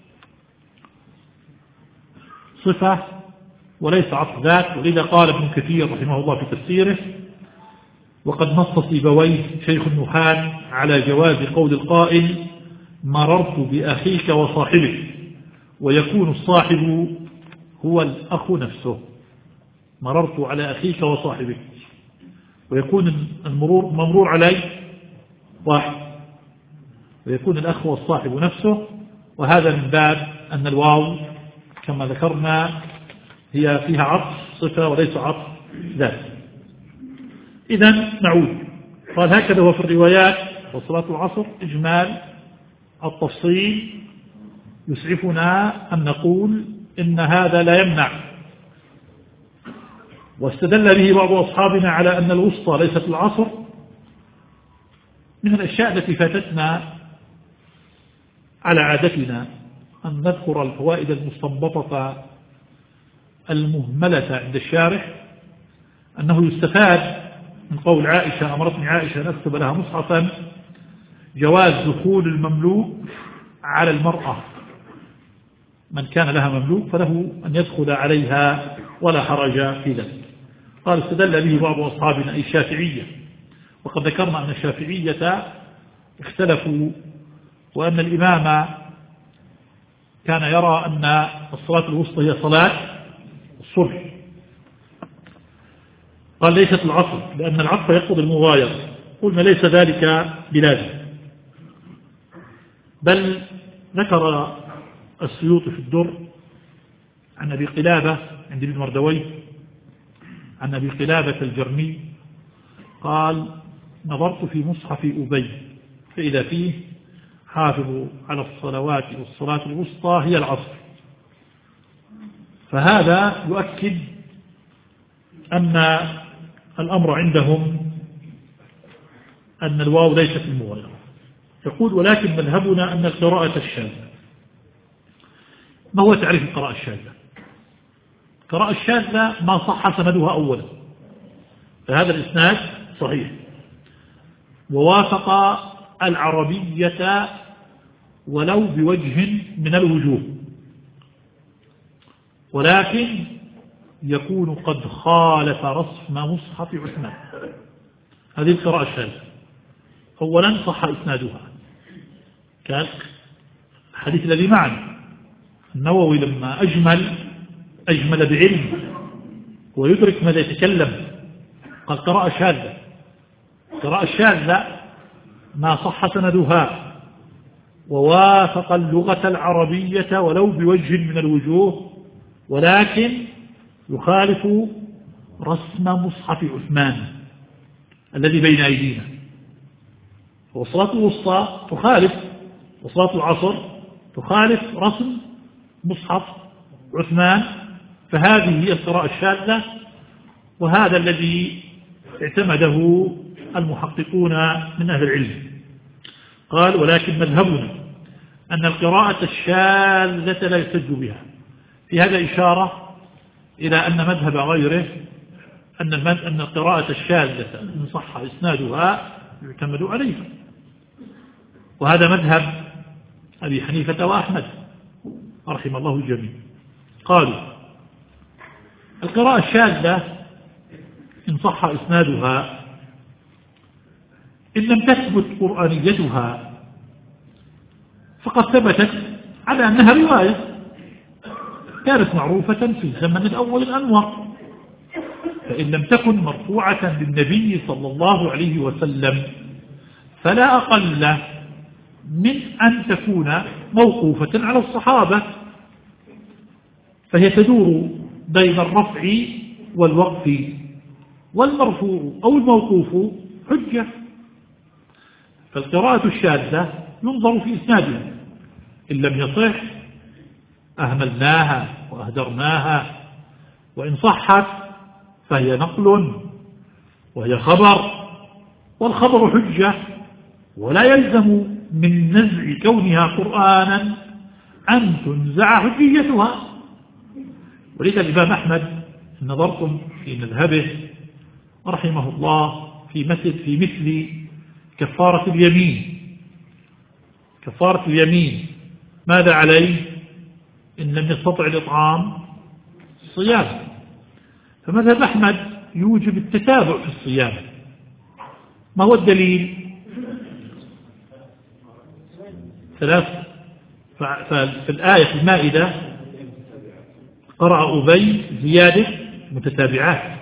صفة وليس عطف ذات. ولذا قال ابن كثير رحمه الله في تفسيره: وقد نص سيبويه شيخ النحاة على جواز قول القائل مررت بأخيك وصاحبك، ويكون الصاحب هو الأخ نفسه. مررت على أخيك وصاحبك، ويكون المرور ممرور عليه واحد، ويكون الأخ والصاحب نفسه. وهذا من باب أن الواو كما ذكرنا هي فيها عطف صفة وليس عطف ذات. إذن نعود، قال هكذا هو في الروايات وصلاة العصر إجمال. التفصيل يسعفنا أن نقول إن هذا لا يمنع. واستدل به بعض أصحابنا على أن الوسطى ليست العصر من الأشياء التي فاتتنا على عادتنا أن نذكر الفوائد المستنبطة المهملة عند الشارح. أنه يستفاد من قول عائشة أمرتني عائشة أن أكتب لها مصحفا جواز دخول المملوك على المرأة، من كان لها مملوك فله أن يدخل عليها ولا حرج في ذلك. قال استدل به بعض أصحابنا أي الشافعية، وقد ذكرنا أن الشافعية اختلفوا، وأن الإمام كان يرى أن الصلاة الوسطى هي صلاة الصبح. قال ليست العصر لأن العطف يقتضي المغايرة. قلنا ليس ذلك بلازم، بل ذكر السيوطي في الدر عن أبي قلابة عند ابن مردويه عن أبي قلابة الجرمي قال نظرت في مصحف أبي فإذا فيه حافظوا على الصلوات والصلاة الوسطى هي العصر. فهذا يؤكد أن الأمر عندهم أن الواو ليست المغايرة. يقول ولكن مذهبنا أن القراءة الشاذة. ما هو تعريف القراءة الشاذة؟ القراءة الشاذة ما صح سندها أولا، فهذا الإسناد صحيح ووافق العربية ولو بوجه من الوجوه، ولكن يكون قد خالف رسم مصحف عثمان. هذه القراءة الشاذة. أولا صح إسنادها كان الحديث الذي معنا. النووي لما أجمل أجمل بعلم ويدرك ماذا يتكلم، قال قراءة شاذة. قراءة الشاذة ما صح سندها ووافق اللغة العربية ولو بوجه من الوجوه، ولكن يخالف رسم مصحف عثمان الذي بين أيدينا. وصلاة الوسطى تخالف، وصلاة العصر تخالف رسم مصحف عثمان. فهذه هي القراءة الشاذة، وهذا الذي اعتمده المحققون من أهل العلم. قال ولكن مذهبنا أن القراءة الشاذة لا يحتج بها. في هذا إشارة إلى أن مذهب غيره أن أن القراءة الشاذة إن صح إسنادها يعتمد عليها، وهذا مذهب أبي حنيفة وأحمد رحم الله الجميع. قالوا القراءة الشاذة إن صح إسنادها إن لم تثبت قرآنيتها فقد ثبتت على أنها رواية كانت معروفة في الزمن الأول الأنور، فإن لم تكن مرفوعة للنبي صلى الله عليه وسلم فلا أقل من أن تكون موقوفة على الصحابة، فهي تدور بين الرفع والوقف، والمرفوع أو الموقوف حجة. فالقراءة الشاذة ينظر في إسنادها، إن لم يصح أهملناها وأهدرناها وإن صحت فهي نقل وهي خبر، والخبر حجة، ولا يلزم من نزع كونها قرآنا أن تنزع حجيتها. ولذا الإمام أحمد نظرتم في مذهبه رحمه الله في مثل في مثل كفارة اليمين. كفارة اليمين ماذا عليه؟ إن لم يستطع الإطعام الصيام. فمذهب أحمد يوجب التتابع في الصيام. ما هو الدليل؟ ثلاث. ففي الآية في المائدة قرأ أبي زيادة متتابعات،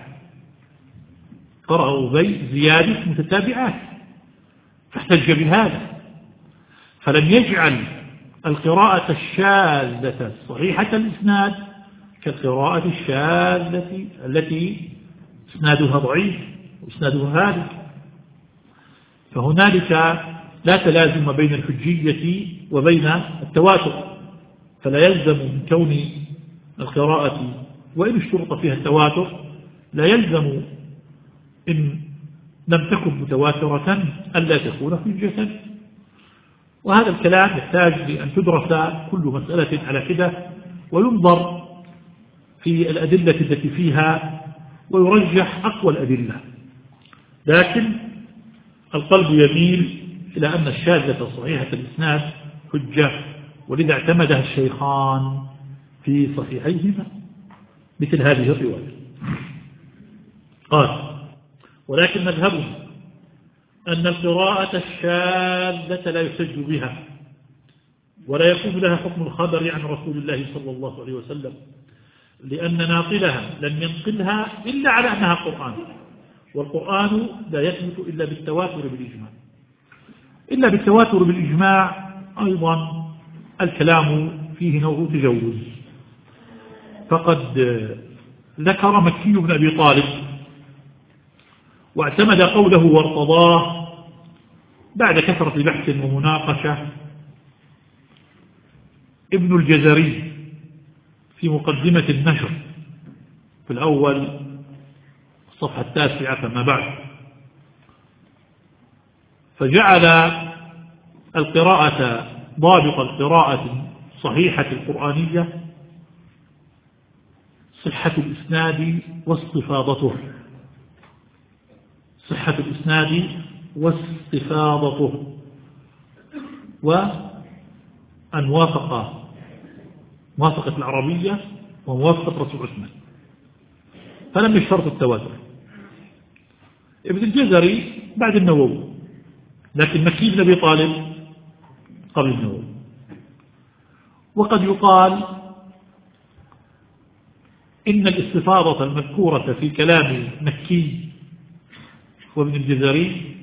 قرأ أبي زيادة متتابعات فاحتج بهذا، فلم يجعل القراءة الشاذة صحيحة الإسناد كالقراءة الشاذة التي إسنادها ضعيف وإسنادها هادئ. فهنالك لا تلازم بين الحجية وبين التواتر، فلا يلزم من كون القراءة وإن اشترط فيها التواتر لا يلزم إن لم تكن متواترة ألا تكون حجة. وهذا الكلام يحتاج لأن تدرس كل مسألة على حدة وينظر في الأدلة التي فيها ويرجح أقوى الأدلة، لكن القلب يميل إلى أن الشاذة صحيحة الإسناد حجة، ولذا اعتمدها الشيخان في صحيحيهما مثل هذه الرواية. قال: ولكن مذهبنا أن القراءة الشاذة لا يحتج بها ولا يكون لها حكم الخبر عن رسول الله صلى الله عليه وسلم، لأن ناقلها لم ينقلها إلا على أنها قرآن، والقرآن لا يثبت إلا بالتواتر بالإجماع. إلا بالتواتر بالإجماع أيضا الكلام فيه نوع تجوز. فقد ذكر مكي بن أبي طالب واعتمد قوله وارتضاه بعد كثرة بحث ومناقشة ابن الجزري في مقدمة النشر في الأول الصفحة التاسعة فما بعد، فجعل القراءة ضابط القراءة صحيحة القرآنية صحة الإسناد واستفاضته، صحة الإسناد واستفاضته، وأن وافق موافقة العربية وموافقة رسول عثمان، فلم يشترط التواتر. ابن الجزري بعد النووي، لكن مكي بن أبي طالب قبل النووي. وقد يقال إن الاستفاضة المذكورة في كلام مكي وابن الجزري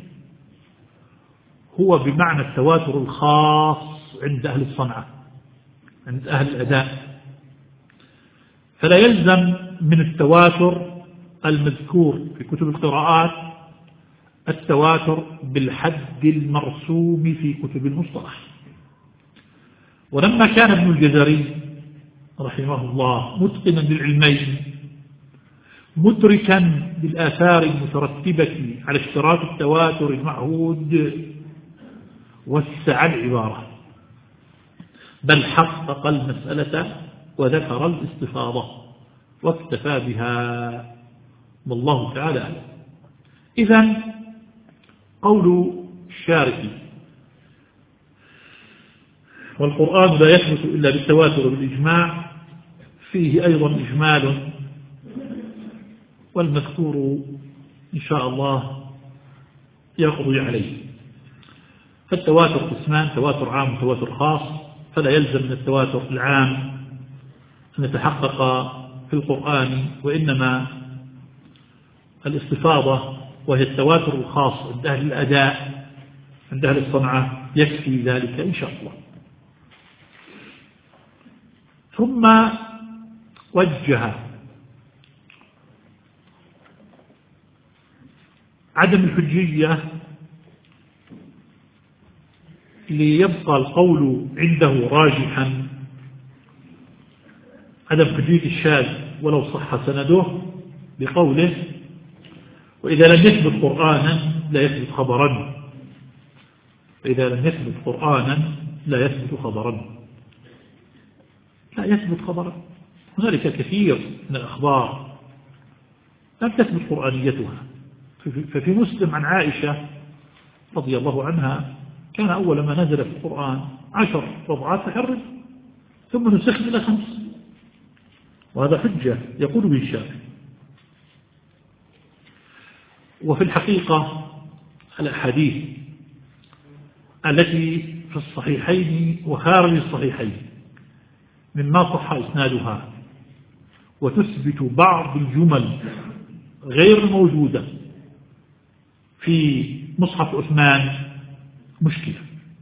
هو بمعنى التواتر الخاص عند أهل الصنعة، عند أهل الأداء، فلا يلزم من التواتر المذكور في كتب القراءات التواتر بالحد المرسوم في كتب المصطلح. ولما كان ابن الجزري رحمه الله متقنا للعلمين مدركا للآثار المترتبة على اشتراك التواتر المعهود وسع العبارة، بل حقق المسألة وذكر الاستفاضة واكتفى بها، والله تعالى أعلم. إذن قول الشارح والقرآن لا يثبت إلا بالتواتر بالإجماع فيه أيضا إجمال، والمذكور إن شاء الله يقضي عليه. فالتواتر قسمان: تواتر عام وتواتر خاص، فلا يلزم من التواتر العام أن يتحقق في القرآن، وإنما الاستفاضة وهي التواتر الخاص عند أهل الأداء عند أهل الصنعة يكفي ذلك إن شاء الله. ثم وجه عدم الحجية ليبقى القول عنده راجحا، عدم حجية الشاذ ولو صح سنده بقوله وإذا لم يثبت قرآنا لا يثبت خبرا وإذا لم يثبت قرآنا لا يثبت خبرا لا يثبت خبرا. هنالك كثير من الأخبار لم تثبت قرآنيتها. ففي مسلم عن عائشة رضي الله عنها كان أول ما نزل في القرآن عشر رضعات تحرف ثم نسخ إلى خمس، وهذا حجة يقول به الشافعي. وفي الحقيقة الأحاديث التي في الصحيحين وخارج الصحيحين مما صح إسنادها وتثبت بعض الجمل غير موجودة في مصحف عثمان مشكلة.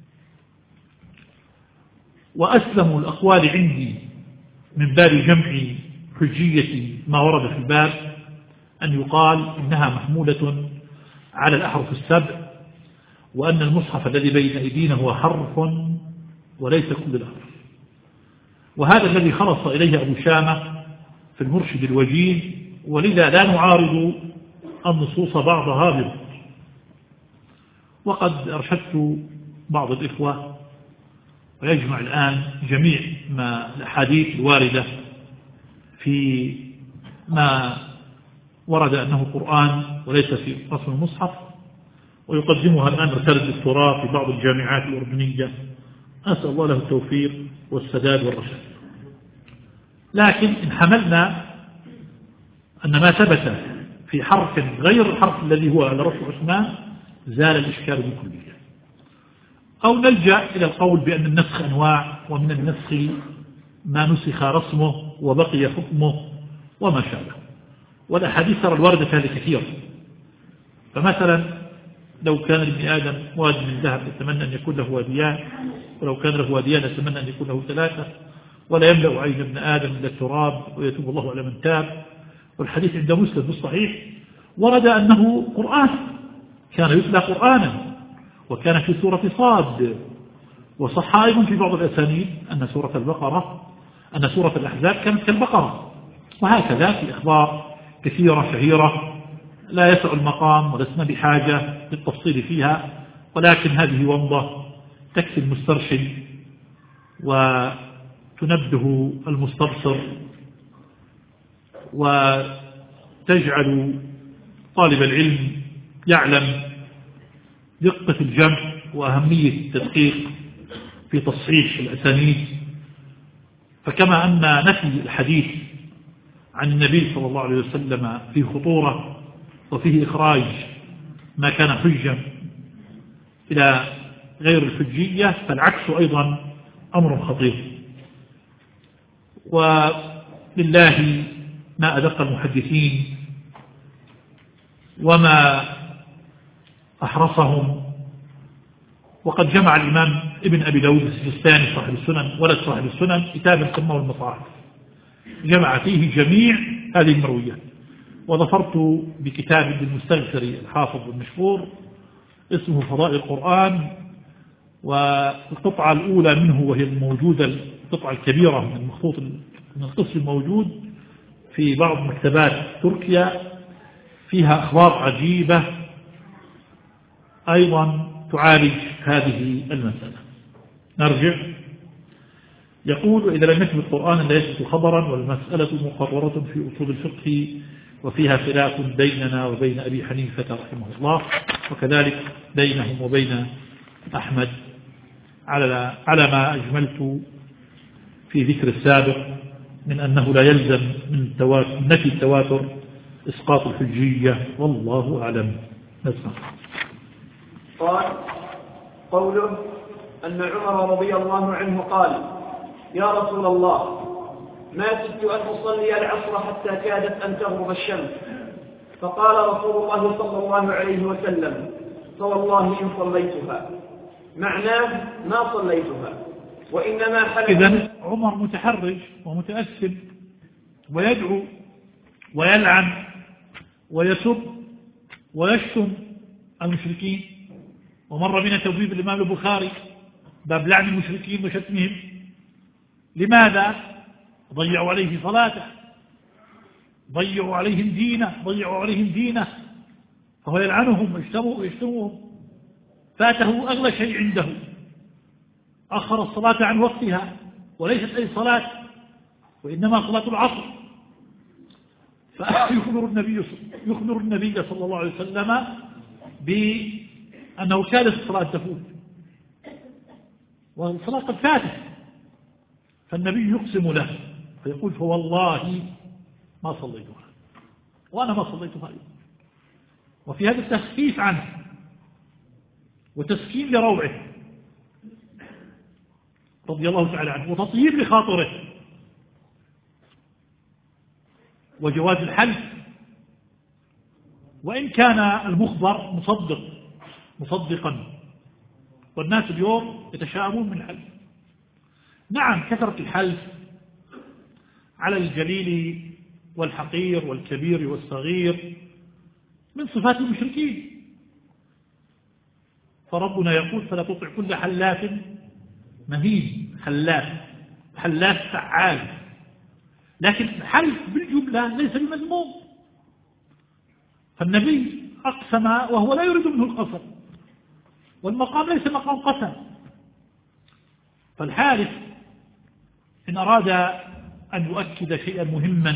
وأسلم الأقوال عندي من باب جمع حجية ما ورد في الباب أن يقال إنها محمولة على الأحرف السبع، وأن المصحف الذي بين أيدينا هو حرف وليس كل الأحرف. وهذا الذي خلص إليه أبو شامة في المرشد الوجيه، ولذا لا نعارض النصوص بعضها ببعض. وقد أرشدت بعض الإخوة ويجمع الآن جميع ما الأحاديث الواردة في ما ورد أنه قرآن وليس في رسم المصحف، ويقدمها الآن رسالة دكتوراه في بعض الجامعات الأردنية. أسأل الله له التوفيق والسداد والرشاد. لكن إن حملنا أن ما ثبت في حرف غير الحرف الذي هو على رسم عثمان زال الإشكال بالكلية، أو نلجأ إلى القول بأن النسخ أنواع، ومن النسخ ما نسخ رسمه وبقي حكمه وما شابه. والأحاديث ترى الواردة فيها كثير. فمثلا لو كان لابن آدم واد من ذهب يتمنى أن يكون له واديان، ولو كان له واديان يتمنى أن يكون له ثلاثة، ولا يملأ عين ابن آدم إلا التراب ويتوب الله على من تاب. والحديث عند مسلم في الصحيح ورد أنه قرآن، كان يتلى قرآنا، وكان في سورة صاد. وصح أيضا في بعض الأسانيد أن سورة البقرة أن سورة الأحزاب كانت كالبقرة. وهكذا في أخبار كثيرة شهيرة لا يسع المقام ولسنا بحاجة للتفصيل فيها، ولكن هذه ومضة تكفي المسترشد وتنبه المستبصر وتجعل طالب العلم يعلم دقة الجمع وأهمية التدقيق في تصحيح الأسانيد. فكما أن نفي الحديث عن النبي صلى الله عليه وسلم فيه خطورة وفيه إخراج ما كان حجا إلى غير الحجية، فالعكس أيضا أمر خطير. ولله ما أدق المحدثين وما أحرصهم. وقد جمع الإمام ابن أبي داود السجستاني صاحب السنن ولد صاحب السنن كتابا سماه المصاحف، جمع فيه جميع هذه المرويات. وظفرت بكتاب المستغفري الحافظ المشهور اسمه فضائل القرآن، والقطعة الأولى منه وهي الموجودة القطعة الكبيرة من المخطوط من القسم الموجود في بعض مكتبات تركيا فيها أخبار عجيبة أيضا تعالج هذه المسألة. نرجع. يقول إذا لم يثبت القرآن لا يثبت خبرا، والمسألة مقررة في أصول الفقه وفيها خلاف بيننا وبين أبي حنيفة رحمه الله، وكذلك بينهم وبين أحمد على على ما أجملت في ذكر السابق من أنه لا يلزم من نفي التواتر إسقاط الحجية، والله أعلم. نسمع. قال قوله أن عمر رضي الله عنه قال يا رسول الله ما كدت أن أصلي العصر حتى كادت أن تغرب الشمس، فقال رسول الله صلى الله عليه وسلم فوالله إن صليتها، معناه ما صليتها وإنما حلف. إذن عمر متحرج ومتأسف ويدعو ويلعن ويسب ويشتم المشركين. ومر بنا توبيب الإمام البخاري باب لعن المشركين وشتمهم. لماذا؟ ضيعوا عليه صلاته ضيعوا عليهم دينه ضيعوا عليهم دينه فهو يلعنهم ويشتموهم. فاته أغلى شيء عنده، أخر الصلاة عن وقتها، وليست أي صلاة وإنما صلاة العصر. فيخبر النبي يخبر النبي صلى الله عليه وسلم بأنه كانت الصلاة تفوت والصلاة قد فاتت، فالنبي يقسم له فيقول فوالله ما صليتها وأنا ما صليتها. وفي هذا التخفيف عنه وتسكين لروعه رضي الله تعالى عنه وتطييب لخاطره، وجواز الحلف وإن كان المخبر مصدق مصدقا، والناس اليوم يتشائمون من الحلف. نعم كثرة الحلف على الجليل والحقير والكبير والصغير من صفات المشركين، فربنا يقول فلا تطع كل حلاف مهين. حلاف حلاف فعال، لكن الحلف بالجملة ليس بمذموم. فالنبي أقسم وهو لا يريد منه القسم، والمقام ليس مقام قسم. فالحالف إن أراد أن يؤكد شيئا مهما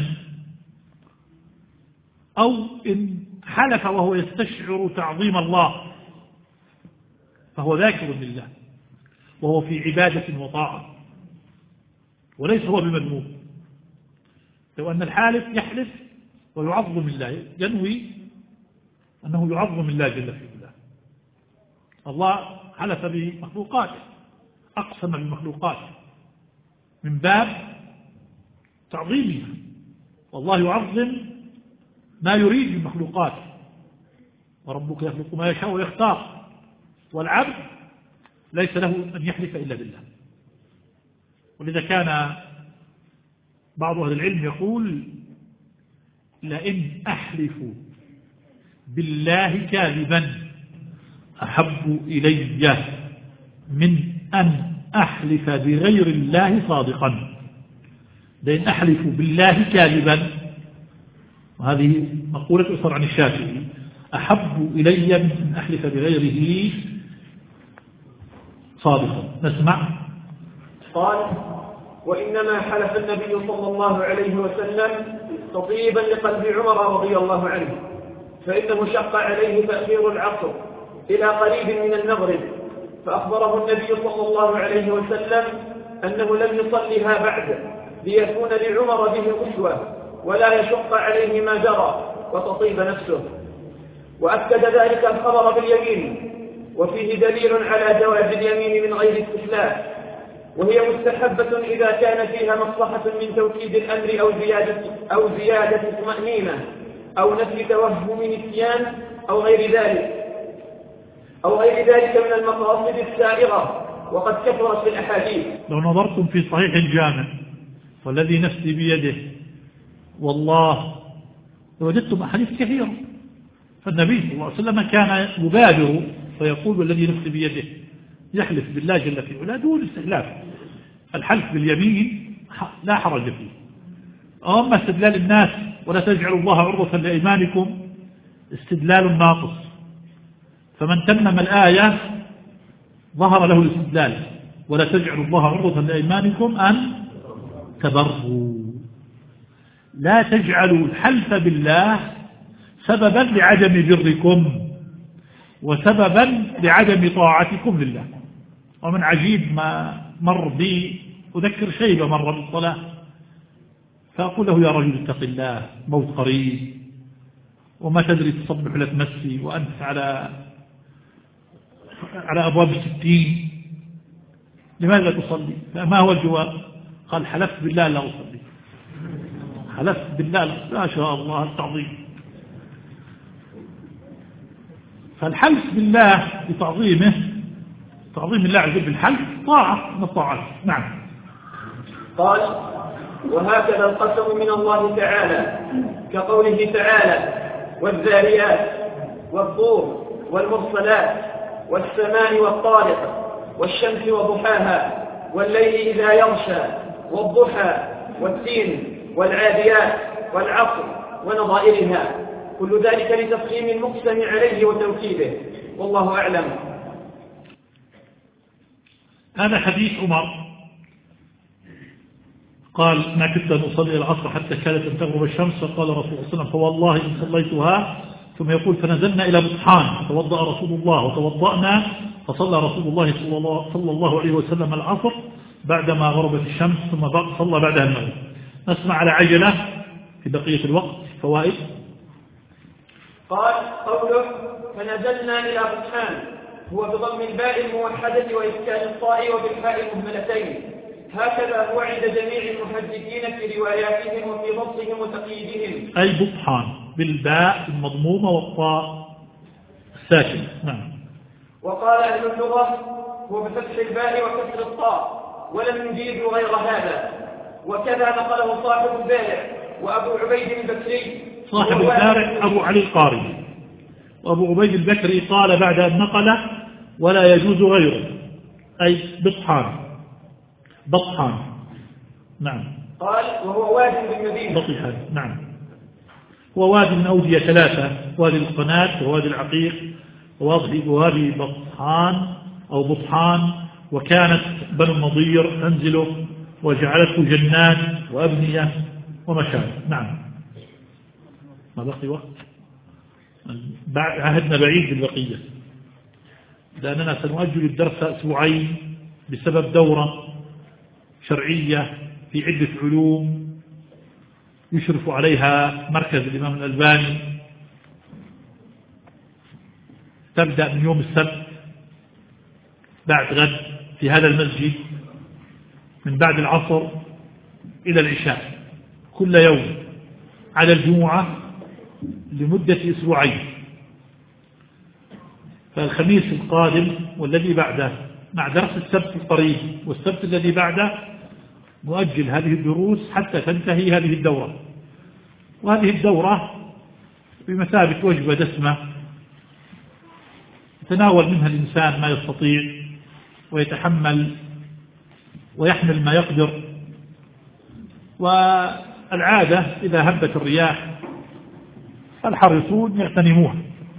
أو إن حلف وهو يستشعر تعظيم الله فهو ذاكر لله وهو في عبادة وطاعة وليس هو بمذموم. لو أن الحالف يحلف ويعظم الله ينوي أنه يعظم الله جل في الله. الله حلف بمخلوقاته، أقسم بمخلوقاته من باب تعظيمها، والله يعظم ما يريد من مخلوقاته، وربك يخلق ما يشاء ويختار، والعبد ليس له أن يحلف إلا بالله. ولذا كان بعض أهل العلم يقول لئن أحلف بالله كاذبا أحب إلي من أن أحلف بغير الله صادقا. لئن أحلف بالله كاذبا، وهذه مقولة أصر عن الشافعي، أحب إلي من أن أحلف بغيره صادقا. نسمع. قال وإنما حلف النبي صلى الله عليه وسلم تطيبا لقلب عمر رضي الله عنه، فإنه شق عليه تأخير العصر إلى قريب من المغرب، فأخبره النبي صلى الله عليه وسلم أنه لم يصلها بعد ليكون لعمر به أسوة ولا يشق عليه ما جرى وتطيب نفسه. وأكد ذلك الخبر باليمين، وفيه دليل على جواز اليمين من غير استحلال، وهي مستحبة إذا كان فيها مصلحة من توكيد الأمر أو زيادة, أو زيادة طمأنينة أو نفي توهم نسيان أو غير ذلك أو غير ذلك من المقاصد السائغة، وقد كثرت في الأحاديث. لو نظرتم في صحيح الجامع والذي نفسي بيده والله وجدتم أحاديث كثيرة، فالنبي صلى الله عليه وسلم كان يبادر فيقول والذي نفسي بيده، يحلف بالله جل في علاه دون استحلاف. الحلف باليمين لا حرج فيه. أما استدلال الناس ولا تجعلوا الله عرضة لأيمانكم استدلال ناقص، فمن تمم الآية ظهر له الاستدلال ولا تجعلوا الله عرضة لأيمانكم أن تبروا. لا تجعلوا الحلف بالله سببا لعدم بركم وسببا لعدم طاعتكم لله. ومن عجيب ما مر بي أذكر شيبة مر بالصلاة فأقول له يا رجل اتق الله موت قريب وما تدري تصبح لتمسي وأنت على على أبواب الستين، لماذا تصلي؟ ما هو الجواب؟ قال حلفت بالله لا أصلي. حلفت بالله لا. ما شاء الله التعظيم. فالحلف بالله بتعظيمه، تعظيم الله عز وجل بالحلف طاعة من الطاعات. نعم. قال وهكذا القسم من الله تعالى كقوله تعالى والذاريات والطور والمرسلات والسماء والطارق والشمس وضحاها والليل إذا يغشى والضحى والتين والعاديات والعصر ونظائرها، كل ذلك لتفخيم المقسم عليه وتوكيده، والله أعلم. هذا حديث عمر قال: ما كنت أن أصلي العصر حتى كادت أن تغرب الشمس، فقال رسول الله صلى الله عليه وسلم: فوالله إن صليتها. ثم يقول: فنزلنا إلى بطحان فتوضأ رسول الله وتوضأنا، فصلى رسول الله صلى الله عليه وسلم العصر بعدما غربت الشمس، ثم صلى بعدها المغرب. نسمع على عجلة في بقية الوقت فوائد. قال: قوله فنزلنا إلى بطحان هو بضم الباء الموحدة وإسكان الطاء وبالحاء المهملتين، هكذا هو عند جميع المحدثين في رواياتهم وفي ضبطهم وتقييدهم. أي بطحان بالباء المضمومة والطاء الساكنة. نعم. وقال أهل اللغة هو بفتح الباء وكسر الطاء، ولم يجيزوا غير هذا، وكذا نقله صاحب البارع وأبو عبيد البكري. صاحب البارع أبو علي القاري، وأبو عبيد البكري قال بعد أن نقله: ولا يجوز غيره، أي بطحان بطحان. نعم. قال: وهو واد بالمدينة. بطحان. نعم. هو وادي من أودية ثلاثة: وادي القناة ووادي العقيق ووادي بطحان أو بطحان. وكانت بنو النضير تنزله وجعلته جنات وأبنية ومشارب. نعم. ما بقي وقت؟ عهدنا بعيد بالبقية، لأننا سنؤجل الدرس أسبوعين بسبب دورة شرعية في عدة علوم يشرف عليها مركز الإمام الألباني، تبدأ من يوم السبت بعد غد في هذا المسجد من بعد العصر إلى العشاء كل يوم على الجمعة لمدة أسبوعين. فالخميس القادم والذي بعده مع درس السبت القريب والسبت الذي بعده نؤجل هذه الدروس حتى تنتهي هذه الدورة. وهذه الدورة بمثابة وجبة دسمة يتناول منها الإنسان ما يستطيع ويتحمل ويحمل ما يقدر. والعادة إذا هبت الرياح الحريصون يغتنموها.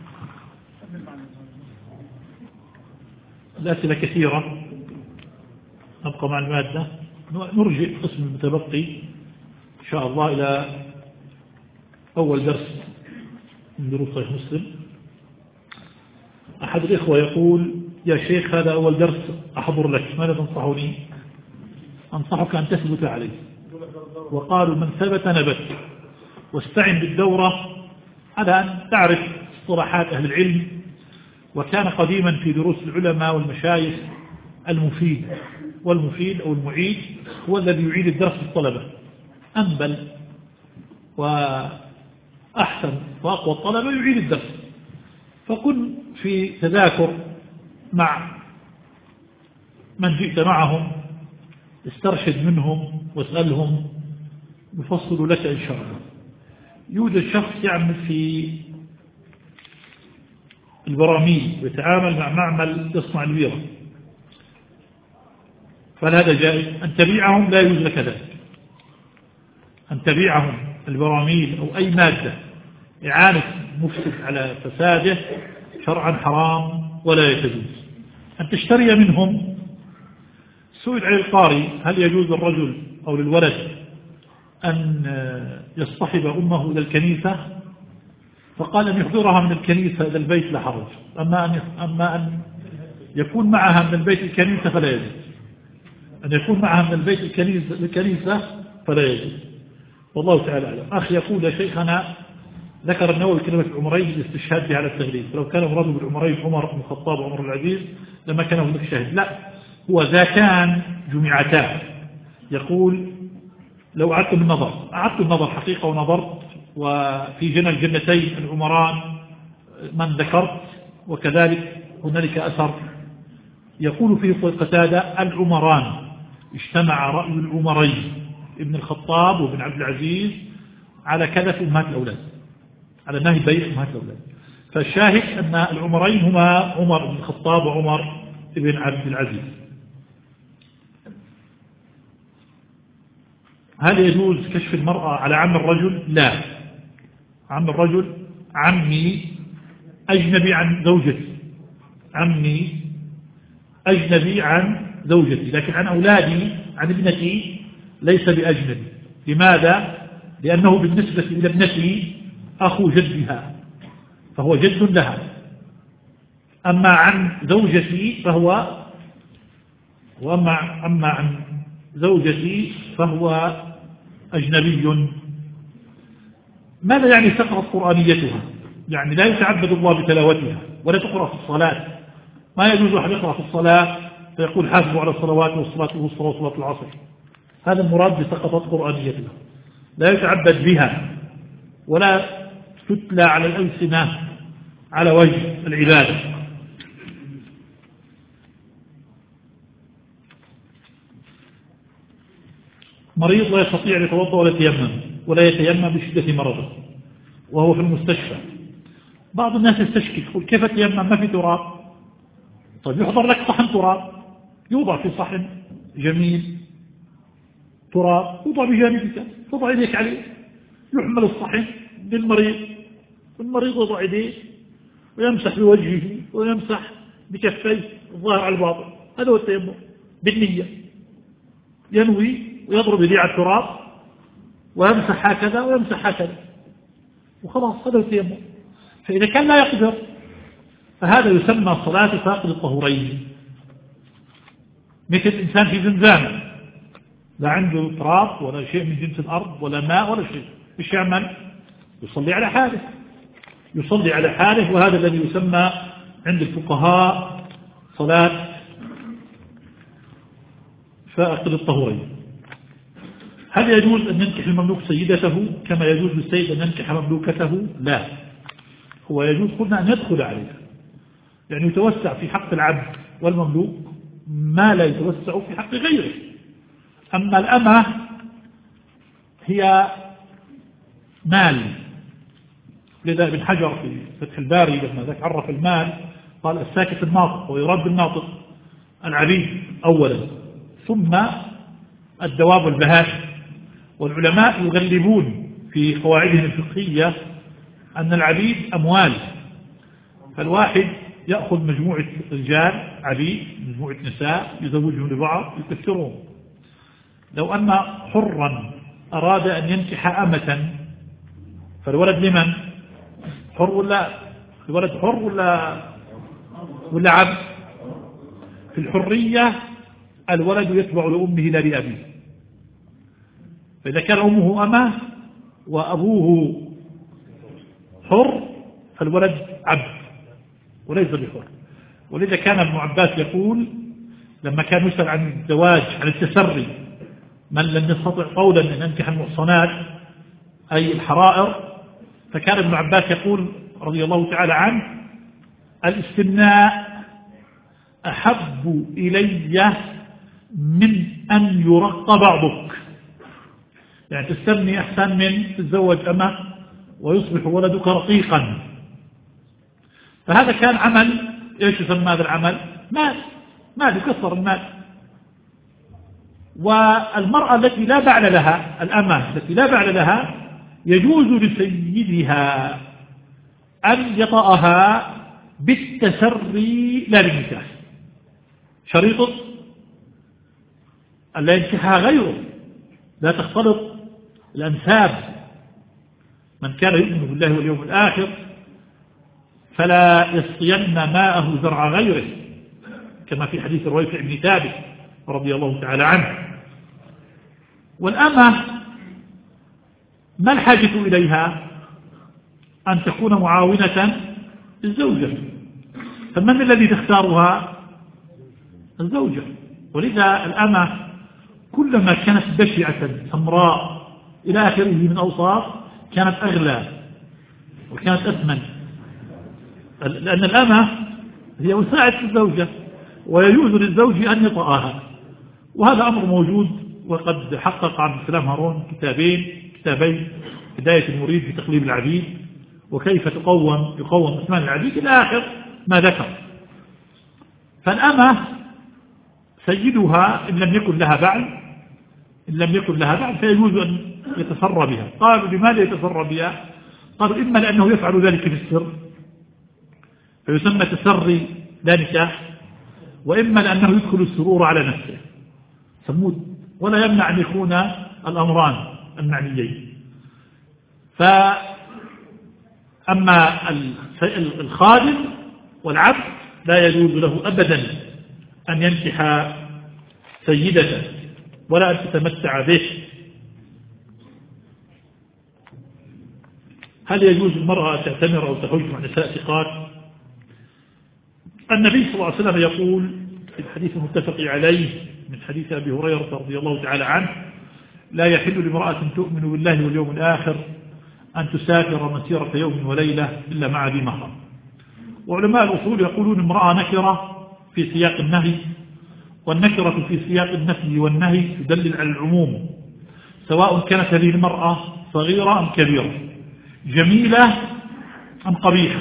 الأسئلة كثيرة، نبقى مع المادة، نرجع القسم المتبقي إن شاء الله إلى أول درس من دروس صحيح مسلم. أحد الإخوة يقول: يا شيخ هذا أول درس أحضر لك، ماذا تنصحني؟ أنصحك أن تثبت عليه، وقالوا من ثبت نبت. واستعن بالدورة على أن تعرف اصطلاحات أهل العلم. وكان قديما في دروس العلماء والمشايخ المفيد والمفيد أو المعيد هو الذي يعيد الدرس للطلبة، أنبل وأحسن وأقوى الطلبة يعيد الدرس. فكن في تذاكر مع من جئت معهم، استرشد منهم واسألهم يفصلوا لك إن شاء الله. يوجد شخص يعمل في البراميل ويتعامل مع معمل يصنع البيرة، فهذا جائز. أن تبيعهم لا يجوز لك ذلك، أن تبيعهم البراميل أو أي مادة إعانة مفسد على فساده شرعا حرام ولا يجوز. أن تشتري منهم. سئل على القاري: هل يجوز للرجل أو للولد أن يصطحب أمه إلى الكنيسة؟ فقال: أن يحضرها من الكنيسة إلى البيت لا حرج، أما أن أما أن يكون معها من البيت الكنيسة فلا يجوز. أن يكون معها من البيت الكنيسة الكنيسة فلا يجوز. والله تعالى أعلم. أخ يقول: يا شيخنا ذكر النووي كلمة العمرين للاستشهاد بها على التغليب، فلو كان مراده بالعمرين عمر بن الخطاب وعمر العزيز لما كان هناك شاهد. لا، هو ذا كان جمعتان. يقول: لو أعدت النظر أعدت النظر حقيقة ونظرت، وفي جنى الجنتين العمران من ذكرت، وكذلك هنالك أثر يقول فيه قتادة: العمران اجتمع رأي العمرين ابن الخطاب وابن عبد العزيز على كذا في أمهات الأولاد، على نهي بيع أمهات الأولاد. فالشاهد أن العمرين هما عمر بن الخطاب وعمر بن عبد العزيز. هل يجوز كشف المرأة على عم الرجل؟ لا، عم الرجل عمي أجنبي عن زوجتي، عمي أجنبي عن زوجتي، لكن عن أولادي عن ابنتي ليس بأجنبي. لماذا؟ لأنه بالنسبة إلى ابنتي أخو جدها فهو جد لها، أما عن زوجتي فهو وأما أما عن زوجتي فهو أجنبي. ماذا يعني سقطت قرآنيتها؟ يعني لا يتعبد الله بتلاوتها ولا تقرأ في الصلاة. ما يجوز أحد يقرأ في الصلاة فيقول حافظوا على الصلوات والصلاة الوسطى وصلاة العصر، هذا المراد بسقطت قرآنيتها. لا يتعبد بها ولا تتلى على الألسنة على وجه العبادة. مريض لا يستطيع أن يتوضأ ولا يتيمم ولا يتيمم بشدة مرضه وهو في المستشفى. بعض الناس يستشكي يقول كيف تيمم ما في تراب؟ طيب يحضر لك صحن تراب، يوضع في صحن جميل تراب يوضع بجانبك، تضع يديك عليه، يحمل الصحن للمريض، المريض يضع يديه ويمسح بوجهه ويمسح بكفيه الظاهر على الباطن. هذا هو التيمم بالنية، ينوي ويضرب يديه على التراب ويمسح هكذا ويمسح هكذا وخلاص، هذا هو التيمم. فإذا كان لا يقدر فهذا يسمى صلاة فاقد الطهورين، مثل إنسان في زنزانة لا عنده تراب ولا شيء من جنس الأرض ولا ماء ولا شيء، إيش يعمل؟ يصلي على حاله، يصلي على حاله. وهذا الذي يسمى عند الفقهاء صلاة فاقد الطهورين. هل يجوز أن ينكح المملوك سيدته كما يجوز للسيد أن ينكح مملوكته؟ لا، هو يجوز قلنا أن يدخل عليها، يعني يتوسع في حق العبد والمملوك ما لا يتوسع في حق غيره. أما الأمة هي مال، لذا ابن حجر في فتح الباري لما ذاك عرف المال قال الساكت الناطق، ويراد بالناطق العبيد أولا ثم الدواب والبهائم. والعلماء يغلبون في قواعدهم الفقهية أن العبيد أموال، فالواحد يأخذ مجموعة رجال عبيد مجموعة نساء يزوجهم لبعض يكثرون. لو أن حرا أراد أن ينكح أمة فالولد لمن؟ حر ولا الولد حر ولا ولا عبد؟ في الحرية الولد يتبع لأمه لا لأبيه، فإذا كان أمه أمة وأبوه حر فالولد عبد وليس بحر. ولذا كان ابن عباس يقول لما كان يسأل عن الزواج عن التسري من لم يستطع قولا أن ينكح المحصنات أي الحرائر، فكان ابن عباس يقول رضي الله تعالى عنه الاستمناء أحب إلي من أن يرق بعضك، يعني تستمني أحسن من تتزوج أمة ويصبح ولدك رقيقا. فهذا كان عمل ايش يسمى هذا العمل؟ مال، مال يكسر المال. والمرأة التي لا بعل لها، الأمة التي لا بعل لها، يجوز لسيدها أن يطأها بالتسري لا بالنكاح، شريط أن لا ينكحها غيره، لا تختلط الأنساب. من كان يؤمن بالله واليوم الآخر فلا يسقين ماءه زرع غيره، كما في حديث رويفع بن ثابت رضي الله تعالى عنه. والأمة ما الحاجة إليها؟ أن تكون معاونة للزوجة، فمن الذي تختارها؟ الزوجة. ولذا الأمة كلما كانت بشعة سمراء إلى آخره من أوصاف كانت أغلى وكانت أثمن، لأن الأمة هي مساعدة الزوجة ويجوز للزوج أن يطأها. وهذا أمر موجود، وقد حقق عبد السلام هارون كتابين كتابين بداية المريد في تقليب العبيد وكيف تقوم يقوم أثمان العبيد إلى آخر ما ذكر. فالأمة سيدها إن لم يكن لها بعل إن لم يكن لها بعل فيجوز أن يتسرى بها. قالوا لماذا يتسرى بها؟ قالوا إما لأنه يفعل ذلك في السر فيسمى تسري لا نكاح، وإما لأنه يدخل السرور على نفسه سمود، ولا يمنع أن يكون الأمران المعنيين. فأما الخادم والعبد لا يجوز له أبدا أن ينكح سيدته ولا أن تتمتع به. هل يجوز المرأة أن تعتمر أو تحج مع نساء ثقات؟ النبي صلى الله عليه وسلم يقول في الحديث المتفق عليه من حديث أبي هريرة رضي الله تعالى عنه: لا يحل لامرأة تؤمن بالله واليوم الآخر أن تسافر مسيرة يوم وليلة إلا مع ذي محرم. وعلماء الأصول يقولون امرأة نكرة في سياق النهي، والنكرة في سياق النفي والنهي تدلل على العموم، سواء كانت هذه المرأة صغيرة أم كبيرة، جميلة أم قبيحة.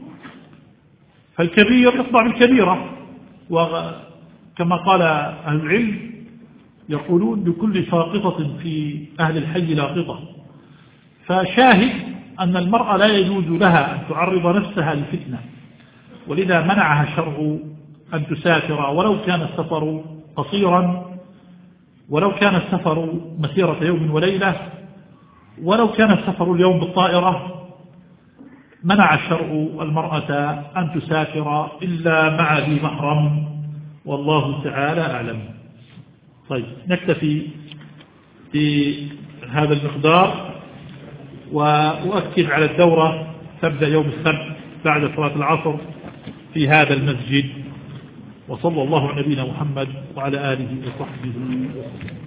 فالكبير يطبع بالكبيرة، وكما قال أهل العلم يقولون لكل ساقطة في أهل الحي لاقطة. فشاهد أن المرأة لا يجوز لها أن تعرض نفسها للفتنة، ولذا منعها الشرع أن تسافر ولو كان السفر قصيرا، ولو كان السفر مسيرة يوم وليلة، ولو كان السفر اليوم بالطائرة. منع الشرع المرأة أن تسافر إلا مع ذي محرم، والله تعالى أعلم. طيب نكتفي في هذا المقدار، وأؤكد على الدورة تبدأ يوم السبت بعد صلاة العصر في هذا المسجد. وصلى الله على نبينا محمد وعلى آله وصحبه وسلم.